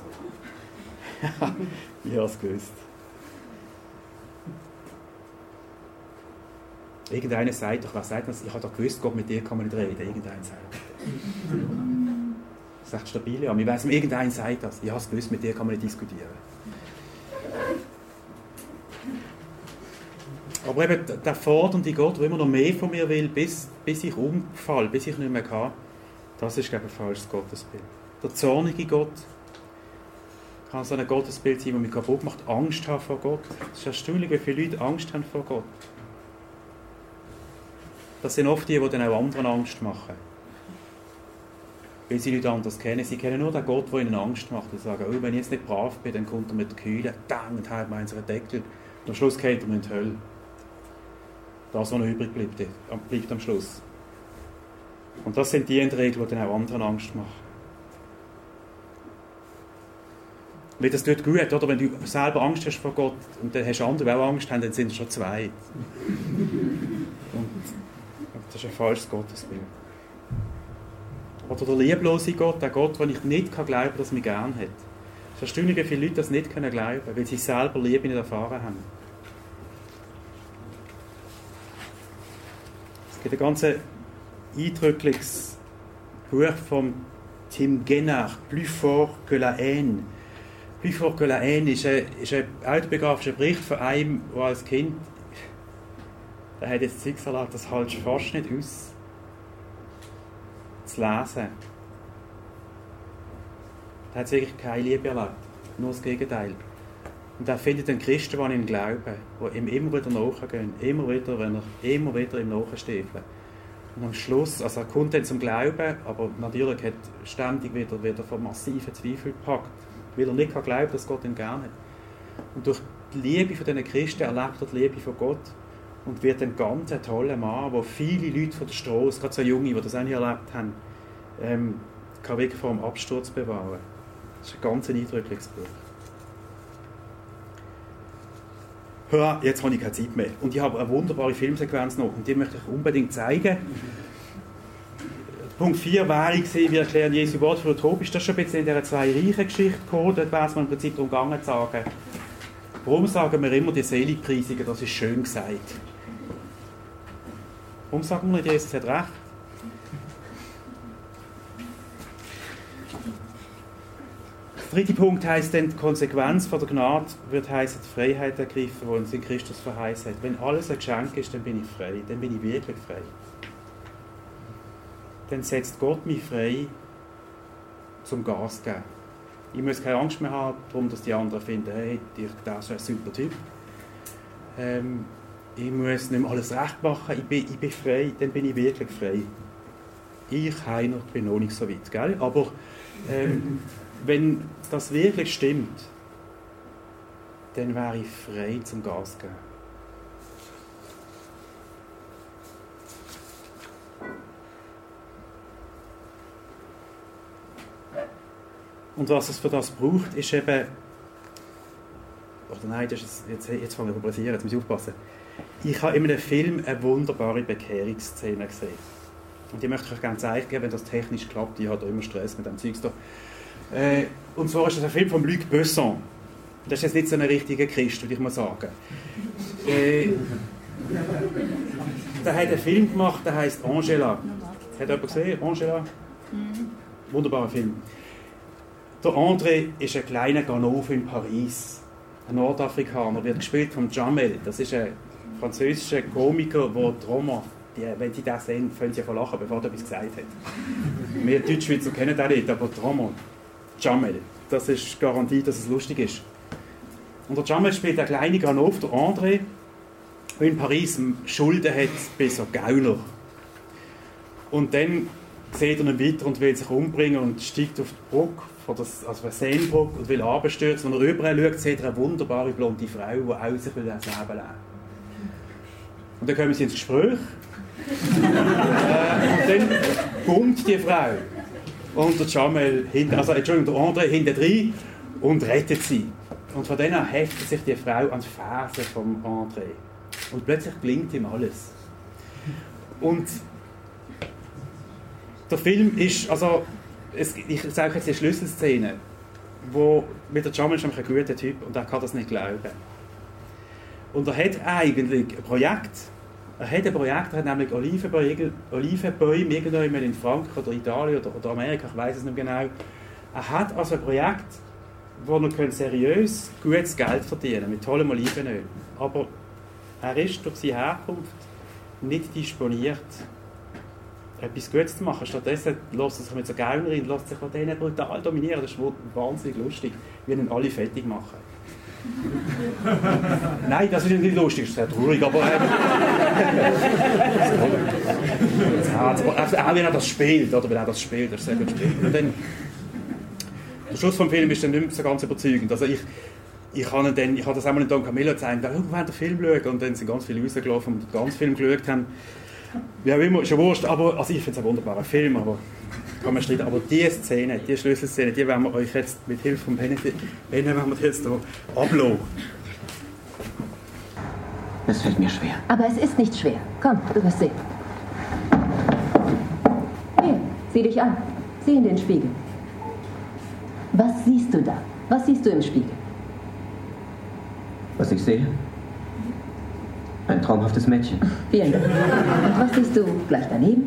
Ich habe es gewusst. Irgendeiner sagt doch, was sagt das? Ich habe doch gewusst, Gott, mit dir kann man nicht reden. Irgendeiner sagt das. Das ist echt stabil, ja. Ich weiss, irgendeiner sagt das. Ich habe es gewusst, mit dir kann man nicht diskutieren. Aber eben der fordernde Gott, der immer noch mehr von mir will, bis ich umfalle, bis ich nicht mehr kann, das ist, glaube ich, ein falsches Gottesbild. Der zornige Gott kann so ein Gottesbild sein, das mich kaputt macht, Angst haben vor Gott. Es ist erstaunlich, wie viele Leute Angst haben vor Gott. Das sind oft die dann auch anderen Angst machen. Weil sie Leute anders kennen. Sie kennen nur den Gott, der ihnen Angst macht. Und sagen, oh, wenn ich jetzt nicht brav bin, dann kommt er mit der Keule, und haut mir einen Deckel. Und am Schluss geht er mir in die Hölle. Das, was noch übrig bleibt am Schluss. Und das sind die in der Regel, die dann auch anderen Angst machen. Weil das tut gut, oder? Wenn du selber Angst hast vor Gott und dann hast andere, die auch Angst haben, dann sind es schon zwei. Und das ist ein falsches Gottesbild. Oder der lieblose Gott, der Gott, den ich nicht glauben kann, dass er mich gerne hat. Es ist erstaunlich, wie viele Leute das nicht glauben können, weil sie selber Liebe nicht erfahren haben. Es gibt ein ganz eindrückliches Buch von Tim Gennard, «Plus fort que la haine». «Plus fort que la haine» ist ein autobiografischer Bericht von einem, der als Kind, der hat jetzt Zeug erlebt, das hältst du fast nicht aus zu lesen. Der hat wirklich keine Liebe erlebt, nur das Gegenteil. Und er findet einen Christen, der an ihn glauben, der ihm immer wieder nachgehen, immer wieder im Nachstiefeln. Und am Schluss, also er kommt dann zum Glauben, aber natürlich hat ständig wieder von massiven Zweifeln gepackt, weil er nicht glauben kann, dass Gott ihn gerne hat. Und durch die Liebe von diesen Christen erlebt er die Liebe von Gott und wird ein ganz toller Mann, wo viele Leute von der Straße, gerade so Junge, die das auch nicht erlebt haben, kann wirklich vor dem Absturz bewahren. Das ist ein ganz eindrückliches Buch. Hör, jetzt habe ich keine Zeit mehr. Und ich habe eine wunderbare Filmsequenz noch und die möchte ich unbedingt zeigen. Punkt 4 wäre gewesen, wir erklären Jesu Wort für utopisch. Das ist schon ein bisschen in dieser Zwei-Reichen-Geschichte gekommen. Dort wäre es mir im Prinzip darum gegangen zu sagen, warum sagen wir immer die Seligpreisungen, das ist schön gesagt. Warum sagen wir nicht, Jesus hat recht? Der dritte Punkt heisst dann, die Konsequenz von der Gnade wird heissen, die Freiheit ergreifen, die uns in Christus verheißen hat. Wenn alles ein Geschenk ist, dann bin ich frei. Dann bin ich wirklich frei. Dann setzt Gott mich frei, zum Gas zu geben. Ich muss keine Angst mehr haben, darum, dass die anderen finden, hey, das ist ein super Typ. Ich muss nicht mehr alles recht machen, ich bin frei, dann bin ich wirklich frei. Ich, Heiner, bin noch nicht so weit, gell? Aber wenn das wirklich stimmt, dann wäre ich frei zum Gas geben. Und was es für das braucht, ist eben... Oder nein, das ist jetzt fange ich an zu jetzt muss ich aufpassen. Ich habe in einem Film eine wunderbare Bekehrungsszene gesehen. Und die möchte ich euch gerne zeigen, wenn das technisch klappt. Ich habe da immer Stress mit dem Zeugs da. Und zwar ist das ein Film von Luc Besson. Das ist jetzt nicht so ein richtiger Christ, würde ich mal sagen. Der hat einen Film gemacht, der heisst Angela. Hat jemand gesehen? Angela? Wunderbarer Film. Der André ist ein kleiner Ganove in Paris. Ein Nordafrikaner, wird gespielt von Jamel. Das ist ein französischer Komiker, der Roma, wenn sie das sehen, können sie ja lachen, bevor er etwas gesagt hat. Wir Deutschschweizer kennen das nicht, aber Roma, Jamel, das ist Garantie, dass es lustig ist. Und der Jamel spielt einen kleinen Ganove, der André, der in Paris Schulden hat bis so Gauner. Und dann sieht er ihn weiter und will sich umbringen und steigt auf die Brücke, also eine Seenbrücke, und will runterstürzen. Wenn er rüber schaut, sieht er eine wunderbare blonde Frau, die auch sich das Leben leben. Und dann kommen sie ins Gespräch. Und dann kommt die Frau. Und der Jamel, der André hinten drin und rettet sie. Und von dann an heftet sich die Frau an die Fersen vom André. Und plötzlich gelingt ihm alles. Und der Film ist, also, ich sage jetzt die Schlüsselszene, wo mit der Jamel ist ein guter Typ und er kann das nicht glauben. Und er hat eigentlich ein Projekt. Er hat nämlich Olivenbäume irgendwo in Frankreich oder Italien oder Amerika, ich weiß es nicht genau. Er hat also ein Projekt, wo er seriös gutes Geld verdienen kann, mit tollem Olivenöl. Aber er ist durch seine Herkunft nicht disponiert, etwas Gutes zu machen. Stattdessen lässt er sich mit so Gaunerin, lässt sich von denen brutal dominieren. Das ist wahnsinnig lustig, wie ihn alle fertig machen. Nein, das ist nicht lustig, das ist sehr traurig, aber auch wenn er das spielt, das ist sehr gut gespielt. Und dann, der Schluss vom Film ist dann nicht so ganz überzeugend. Also ich habe das einmal in Don Camillo gezeigt, wir wollen den Film schauen, und dann sind ganz viele rausgelaufen und den ganzen Film geschaut haben. Wie auch immer, ist ja wurscht, aber also ich finde es ein wunderbarer Film, aber kann man streiten. Aber die Szene, die Schlüsselszene, die werden wir euch jetzt mit Hilfe von Benedikt jetzt hier ablassen. Es fällt mir schwer. Aber es ist nicht schwer. Komm, du wirst sehen. Hier, sieh dich an. Sieh in den Spiegel. Was siehst du da? Was siehst du im Spiegel? Was ich sehe? Ein traumhaftes Mädchen. Vielen Dank. Und was siehst du gleich daneben?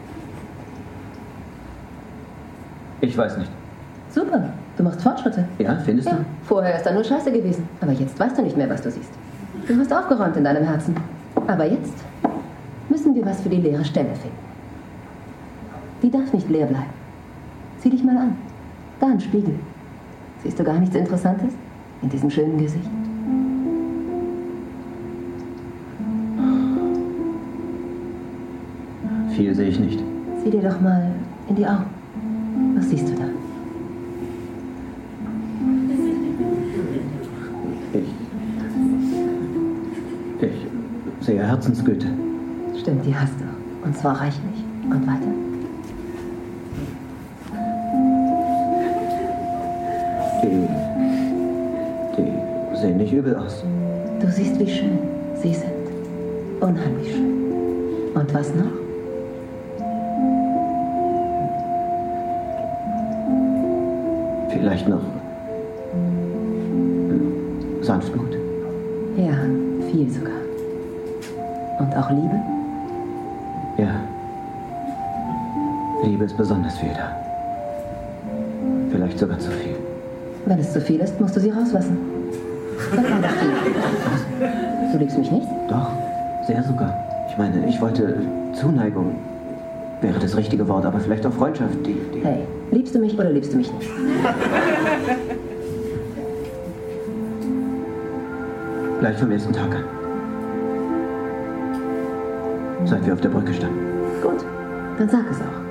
Ich weiß nicht. Super, du machst Fortschritte. Ja, findest Ja, du? vorher ist da nur Scheiße gewesen. Aber jetzt weißt du nicht mehr, was du siehst. Du hast aufgeräumt in deinem Herzen. Aber jetzt müssen wir was für die leere Stelle finden. Die darf nicht leer bleiben. Sieh dich mal an. Da im Spiegel. Siehst du gar nichts Interessantes in diesem schönen Gesicht? Viel sehe ich nicht. Sieh dir doch mal in die Augen. Was siehst du da? Ich sehe Herzensgüte. Stimmt, die hast du. Und zwar reichlich. Und weiter? Die sehen nicht übel aus. Du siehst, wie schön sie sind. Unheimlich schön. Und was noch? Vielleicht noch Sanftmut. Ja, viel sogar. Und auch Liebe? Ja. Liebe ist besonders viel da. Vielleicht sogar zu viel. Wenn es zu viel ist, musst du sie rauslassen. Sag einfach viel. Du liebst mich nicht? Doch, sehr sogar. Ich meine, ich wollte Zuneigung wäre das richtige Wort, aber vielleicht auch Freundschaft. Hey, liebst du mich oder liebst du mich nicht? Gleich vom ersten Tag an. Seit wir auf der Brücke standen. Gut, dann sag es auch.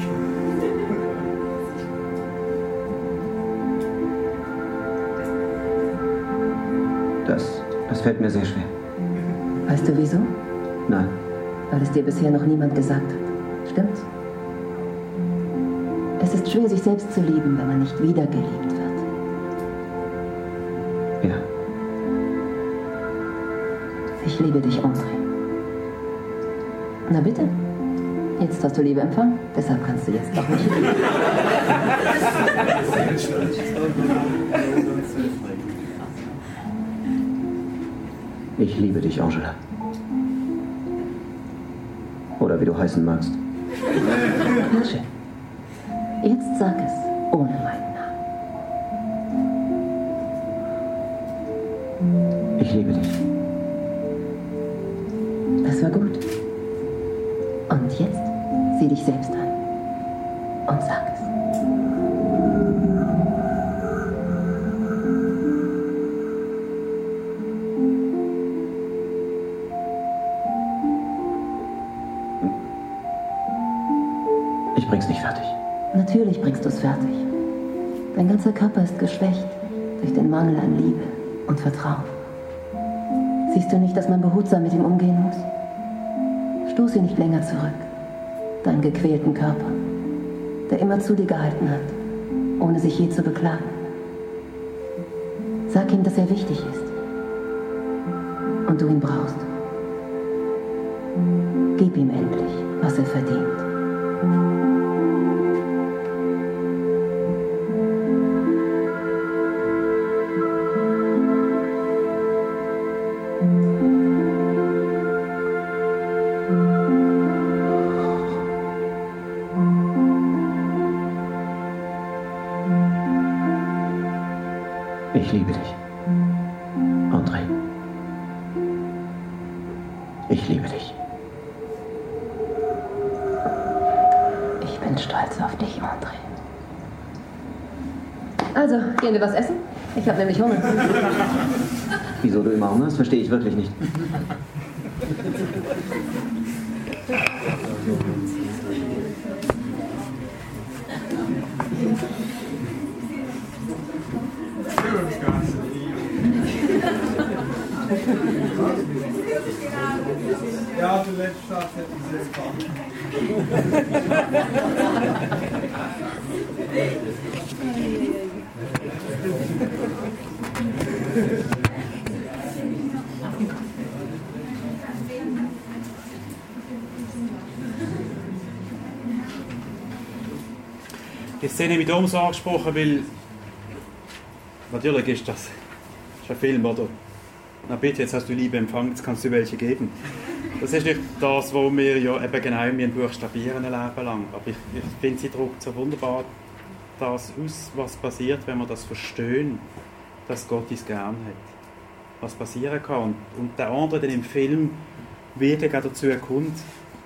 Das fällt mir sehr schwer. Weißt du wieso? Nein. Weil es dir bisher noch niemand gesagt hat. Stimmt's? Es ist schwer, sich selbst zu lieben, wenn man nicht wieder geliebt wird. Ja. Ich liebe dich, André. Na bitte. Jetzt hast du Liebe empfangen, deshalb kannst du jetzt doch nicht lieben. Ich liebe dich, Angela. Oder wie du heißen magst. Na schön. Jetzt sag es ohne meinen Namen. Ich liebe dich. Das war gut. Und jetzt sieh dich selbst an. Und sag es. Ich bring's nicht fertig. Natürlich bringst du es fertig. Dein ganzer Körper ist geschwächt durch den Mangel an Liebe und Vertrauen. Siehst du nicht, dass man behutsam mit ihm umgehen muss? Stoß ihn nicht länger zurück. Deinen gequälten Körper, der immer zu dir gehalten hat, ohne sich je zu beklagen. Sag ihm, dass er wichtig ist. Und du ihn brauchst. Gib ihm endlich, was er verdient. Ich liebe dich. André. Ich liebe dich. Ich bin stolz auf dich, André. Also, gehen wir was essen? Ich habe nämlich Hunger. Wieso du immer Hunger hast, verstehe ich wirklich nicht. Ja, de letzte Stadt hätten sie es gemacht. Die Szene mit uns angesprochen, weil natürlich ist das ein Film, oder? Na bitte, jetzt hast du Liebe empfangen, jetzt kannst du welche geben. Das ist nicht das, was wir ja eben genau buchstabieren ein Leben lang. Aber ich finde, sie drückt so wunderbar das aus, was passiert, wenn wir das verstehen, dass Gott uns gern hat. Was passieren kann. Und der andere dann im Film wirklich auch dazu kommt,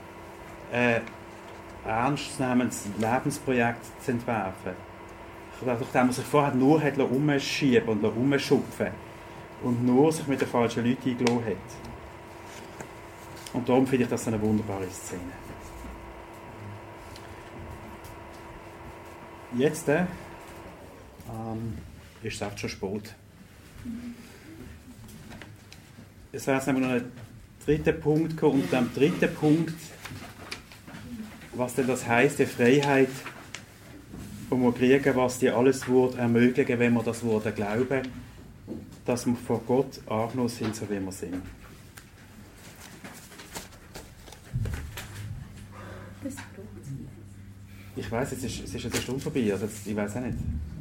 ernstzunehmendes Lebensprojekt zu entwerfen. Nachdem man sich vorher nur umschieben und umschupfen und nur sich mit den falschen Leuten eingelassen hat. Und darum finde ich das eine wunderbare Szene. Jetzt ist es oft schon spät. Es wäre jetzt nämlich noch ein dritter Punkt gekommen. Und am dritten Punkt, was denn das heisst, die Freiheit, die wir kriegen, was die alles ermöglichen, wenn wir das glauben, dass wir vor Gott angenommen sind, so wie wir sind. Ich weiss, es ist jetzt eine Stunde vorbei, also ich weiß auch nicht.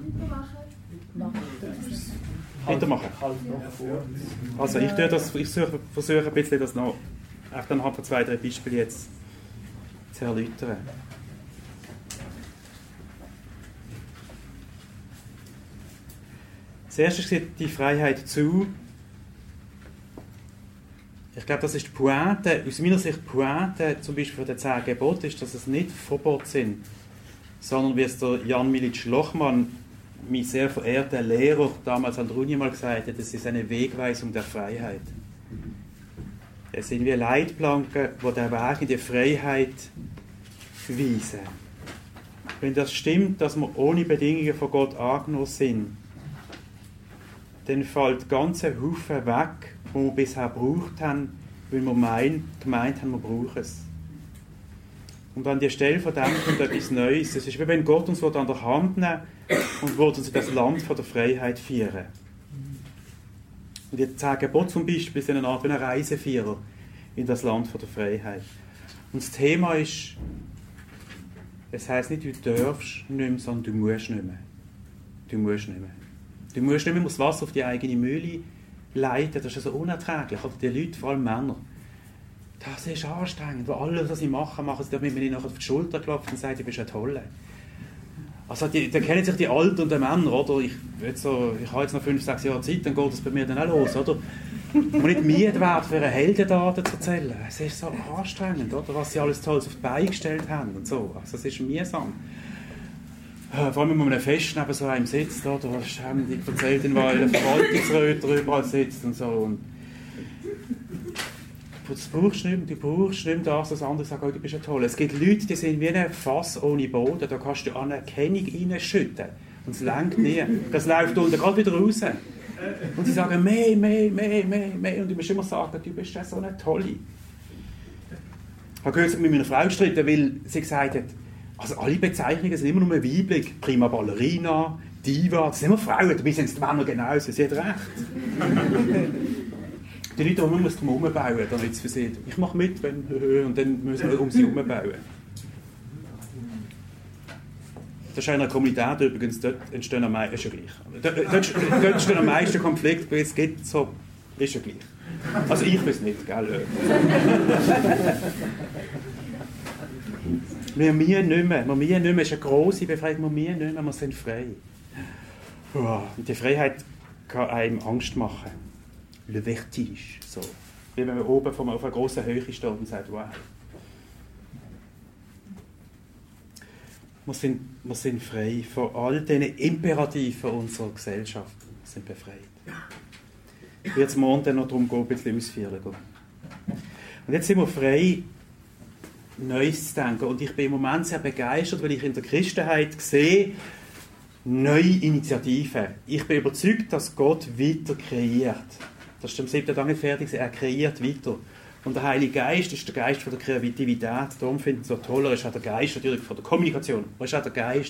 Weitermachen. Also ich versuche ein bisschen das noch, auch anhand von 2, 3 Beispielen jetzt zu erläutern. Zuerst ist die Freiheit zu. Ich glaube, das ist die Pointe, aus meiner Sicht die Pointe zum Beispiel von den 10 Geboten ist, dass es nicht Verbote sind, sondern wie es der Jan Milic Lochmann, mein sehr verehrter Lehrer, damals an der Uni mal gesagt hat, es ist eine Wegweisung der Freiheit. Es sind wie Leitplanken, die den Weg in die Freiheit weisen. Wenn das stimmt, dass wir ohne Bedingungen von Gott angenommen sind, dann fällt der ganze Haufen weg, den wir bisher gebraucht haben, weil wir gemeint haben, wir brauchen es. Und an die Stelle von dem kommt etwas Neues. Es ist wie wenn Gott uns an der Hand nehmen und uns in das Land von der Freiheit führen. Und die 10 Gebote zum Beispiel sind eine Art wie ein Reiseführer in das Land von der Freiheit. Und das Thema ist, es heisst nicht, du darfst nicht mehr, sondern du musst nicht mehr. Du musst nicht mehr. Du musst nicht mehr das Wasser auf die eigene Mühle leiten, das ist also unerträglich. Oder die Leute, vor allem Männer, das ist anstrengend. Alles, was sie machen sie, damit man ihnen nachher auf die Schulter klopft und sagt, du bist ein Toller. Also da kennen sich die Alten und die Männer, oder? Ich habe jetzt noch 5, 6 Jahre Zeit, dann geht es bei mir dann auch los, oder? Man nicht müde werden, für eine Heldendaten zu erzählen. Es ist so anstrengend, oder? Was sie alles Tolles auf die Beine gestellt haben und so. Also es ist mühsam. Vor allem, wenn man an einem Fest neben so einem sitzt, oder? Was ständig erzählt, in welchen Verwaltungsräten überall sitzt und so. Und du brauchst nicht das, was andere sagen, oh, du bist ja toll. Es gibt Leute, die sind wie ein Fass ohne Boden, da kannst du Anerkennung reinschütten. Und es reicht nie. Das läuft unten gerade wieder raus. Und sie sagen, mehr. Und du musst immer sagen, du bist ja so eine Tolle. Ich habe gehört, mit meiner Frau gestritten, weil sie gesagt hat, also alle Bezeichnungen sind immer nur weiblich. Prima Ballerina, Diva, das sind immer Frauen, dabei sind es die Männer genauso. Sie hat recht. Die Leute, die nur drum herum bauen, damit es für sie, ich mache mit, und dann müssen wir um sie herum bauen. Das ist in einer Kommunität übrigens, dort entstehen am meisten, ist ja gleich. Dort entstehen am meisten Konflikte, weil es gibt so, ist ja gleich. Also ich weiß nicht, gell? Wir müssen nicht mehr, ist eine grosse Befreiung, wir müssen nicht mehr, wir sind frei. Und die Freiheit kann einem Angst machen. Le Vertige, so. Wie wenn man oben auf einer grossen Höhe steht und sagt, wow. Wir sind frei von all diesen Imperativen unserer Gesellschaft. Wir sind befreit. Ich werde es morgen dann noch darum gehen, ein bisschen ausführen. Und jetzt sind wir frei, Neues zu denken. Und ich bin im Moment sehr begeistert, weil ich in der Christenheit sehe, neue Initiativen. Ich bin überzeugt, dass Gott weiter kreiert. Das ist am 7. Tag nicht fertig, er kreiert weiter. Und der Heilige Geist ist der Geist von der Kreativität. Darum finde ich es so toll, er ist auch der Geist natürlich von der Kommunikation. Er ist auch der Geist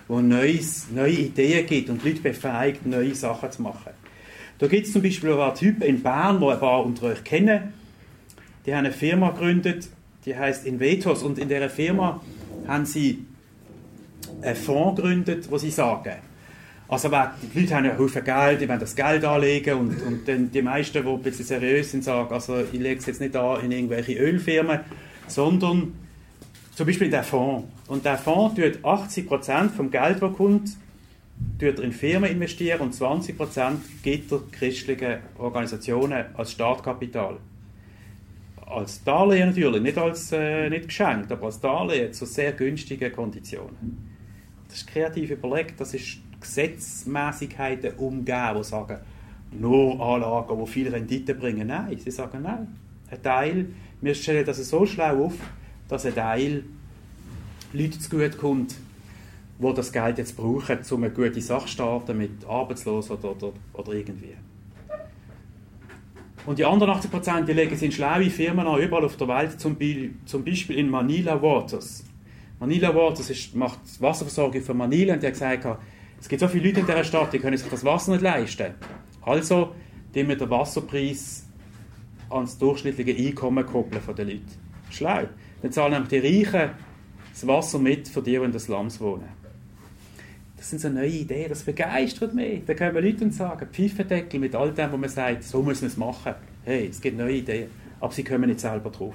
wo neue Ideen gibt und die Leute befähigt, neue Sachen zu machen. Da gibt es zum Beispiel ein paar Typen in Bern, die ein paar unter euch kennen. Die haben eine Firma gegründet, die heisst Invetos, und in dieser Firma haben sie einen Fonds gegründet, wo sie sagen, also die Leute haben ja einen Haufen Geld, die wollen das Geld anlegen und dann die meisten, die ein bisschen seriös sind, sagen, also ich lege es jetzt nicht an in irgendwelche Ölfirmen, sondern zum Beispiel in den Fonds. Und der Fonds tut 80% vom Geld, das kommt, tut er in Firmen investieren und 20% gibt er christlichen Organisationen als Startkapital. Als Darlehen natürlich, nicht geschenkt, aber als Darlehen zu sehr günstigen Konditionen. Das ist kreativ überlegt, das ist Gesetzmäßigkeiten umgehen, die sagen, nur Anlagen, die viel Rendite bringen. Nein, sie sagen nein. Ein Teil, wir stellen das so schlau auf, dass ein Teil Leute zugute kommt, die das Geld jetzt brauchen, um eine gute Sache zu starten mit Arbeitslosen oder irgendwie. Und die anderen 80%, die legen sind schlaue Firmen an, überall auf der Welt, zum Beispiel in Manila Waters. Manila Waters macht Wasserversorgung für Manila und die hat gesagt, es gibt so viele Leute in dieser Stadt, die können sich das Wasser nicht leisten. Also, die wir den Wasserpreis ans durchschnittliche Einkommen koppeln von den Leuten. Schlau. Dann zahlen nämlich die Reichen das Wasser mit für die in den Slums wohnen. Das sind so neue Ideen, das begeistert mich. Da können wir Leute sagen, Pfeifendeckel mit all dem, wo man sagt, so muss man es machen. Hey, es gibt neue Ideen, aber sie kommen nicht selber drauf.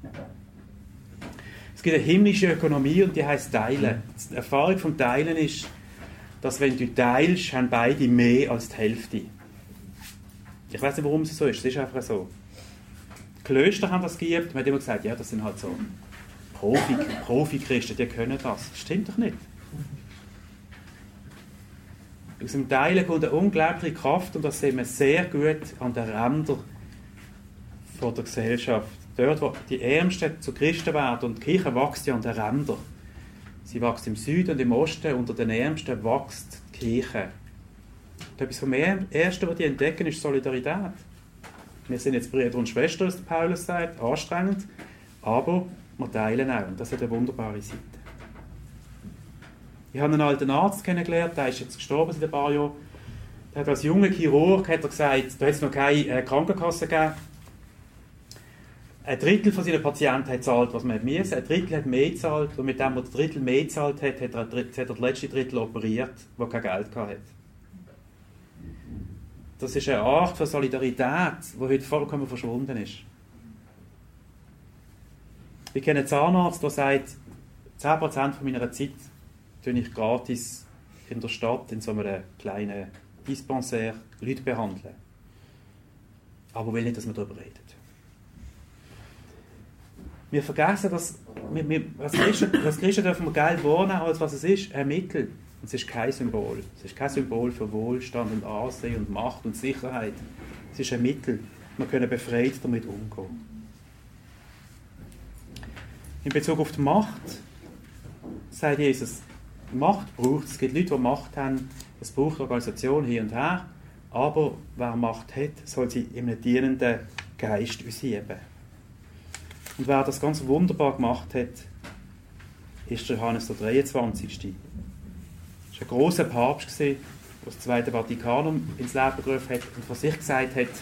Es gibt eine himmlische Ökonomie und die heisst Teilen. Die Erfahrung vom Teilen ist, dass wenn du teilst, haben beide mehr als die Hälfte. Ich weiß nicht, warum es so ist, es ist einfach so. Die Klöster haben das gegeben, man hat immer gesagt, ja, das sind halt so Profi-Christen, die können das. Das stimmt doch nicht. Aus dem Teilen kommt eine unglaubliche Kraft und das sehen wir sehr gut an den Rändern der Gesellschaft. Dort, wo die Ärmsten zu Christen werden und die Kirche wächst ja an den Rändern. Sie wächst im Süden und im Osten, unter den Ärmsten wächst die Kirche. Und etwas vom Ersten, was die entdecken, ist Solidarität. Wir sind jetzt Brüder und Schwestern, wie Paulus sagt, anstrengend, aber wir teilen auch und das hat eine wunderbare Seite. Ich habe einen alten Arzt kennengelernt, der ist jetzt gestorben seit ein paar Jahren. Der hat als junger Chirurg hat er gesagt, da hat es noch keine Krankenkasse gegeben. Ein Drittel von seinen Patienten hat gezahlt, was man musste. Ein Drittel hat mehr gezahlt und mit dem, was ein Drittel mehr gezahlt hat, hat er das letzte Drittel operiert, der kein Geld hatte. Das ist eine Art von Solidarität, die heute vollkommen verschwunden ist. Ich kenne einen Zahnarzt, der sagt, 10% von meiner Zeit tue ich gratis in der Stadt in so einem kleinen Dispensaire Leute behandeln. Aber will nicht, dass man darüber redet. Wir vergessen, dass als Christen dürfen wir Geld wahrnehmen, als was es ist, ein Mittel. Es ist kein Symbol. Es ist kein Symbol für Wohlstand und Ansehen und Macht und Sicherheit. Es ist ein Mittel. Wir können befreit damit umgehen. In Bezug auf die Macht sagt Jesus, Macht braucht es. Es gibt Leute, die Macht haben. Es braucht Organisation hier und her. Aber wer Macht hat, soll sie in einem dienenden Geist ausüben. Und wer das ganz wunderbar gemacht hat, ist der Johannes der 23. Er war ein grosser Papst, der das Zweite Vatikanum ins Leben gerufen hat und von sich gesagt hat,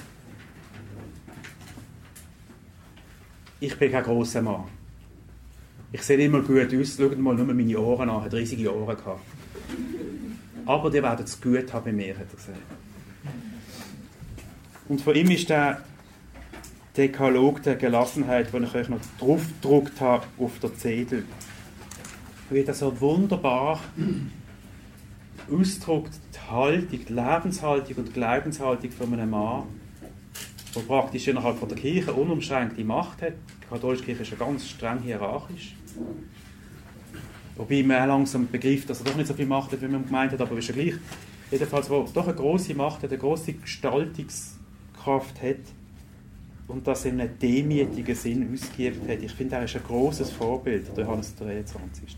ich bin kein grosser Mann. Ich sehe immer gut aus, schaut mal nur meine Ohren an, hat riesige Ohren gehabt. Aber die werden es gut haben bei mir, hat er gesagt. Und von ihm ist der Dekalog der Gelassenheit, den ich euch noch drauf gedruckt habe auf der Zettel. Wie das so wunderbar ausdrückt, die Haltung, die Lebenshaltung und die Glaubenshaltung von einem Mann, der praktisch innerhalb von der Kirche unumschränkte Macht hat. Die katholische Kirche ist ja ganz streng hierarchisch. Wobei man langsam begreift, dass er doch nicht so viel Macht hat, wie man gemeint hat, aber ist ja gleich. Jedenfalls, wo doch eine grosse Macht hat, eine grosse Gestaltungskraft hat und das in einem demütigen Sinn ausgeübt hat. Ich finde, er ist ein grosses Vorbild, der Johannes der 23.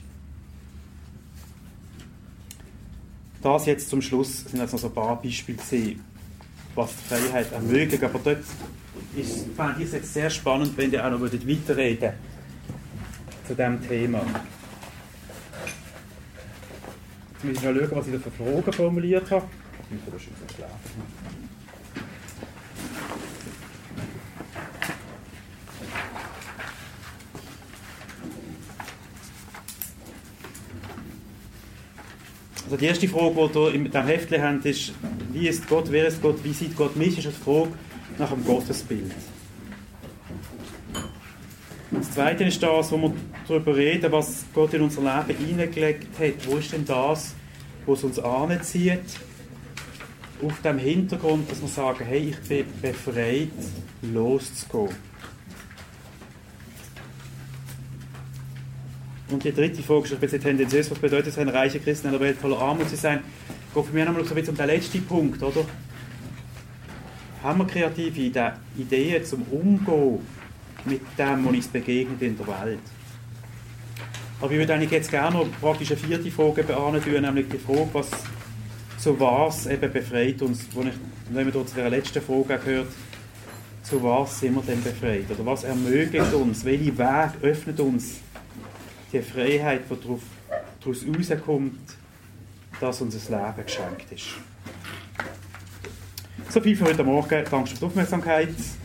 Das jetzt zum Schluss sind jetzt noch so ein paar Beispiele gewesen, was die Freiheit ermöglicht. Aber dort fand ich es jetzt sehr spannend, wenn ihr auch noch weiterreden zu diesem Thema. muss ich mal schauen, was ich da für Fragen formuliert habe. Ich muss schon so schlafen. Also die erste Frage, die ihr in diesem Heftchen habt, ist, wie ist Gott, wer ist Gott, wie sieht Gott mich? Ist eine Frage nach dem Gottesbild. Das Zweite ist das, wo wir darüber reden, was Gott in unser Leben hineingelegt hat. Wo ist denn das, was uns anzieht? Auf dem Hintergrund, dass wir sagen, hey, ich bin befreit, loszugehen. Und die dritte Frage ist ein bisschen tendenziös, was bedeutet es, ein reicher Christ in einer Welt voller Armut zu sein? Es geht für mich nochmal so ein bisschen um den letzten Punkt, oder? Haben wir kreative Ideen zum Umgehen mit dem, was uns begegnet in der Welt? Aber ich würde eigentlich jetzt gerne noch praktisch eine vierte Frage beantworten, nämlich die Frage, was zu was eben befreit uns, wenn wir dort zu der letzten Frage gehört, zu was sind wir denn befreit? Oder was ermöglicht uns, welche Weg öffnet uns die Freiheit, die daraus rauskommt, dass uns das Leben geschenkt ist. So viel für heute Morgen. Danke für die Aufmerksamkeit.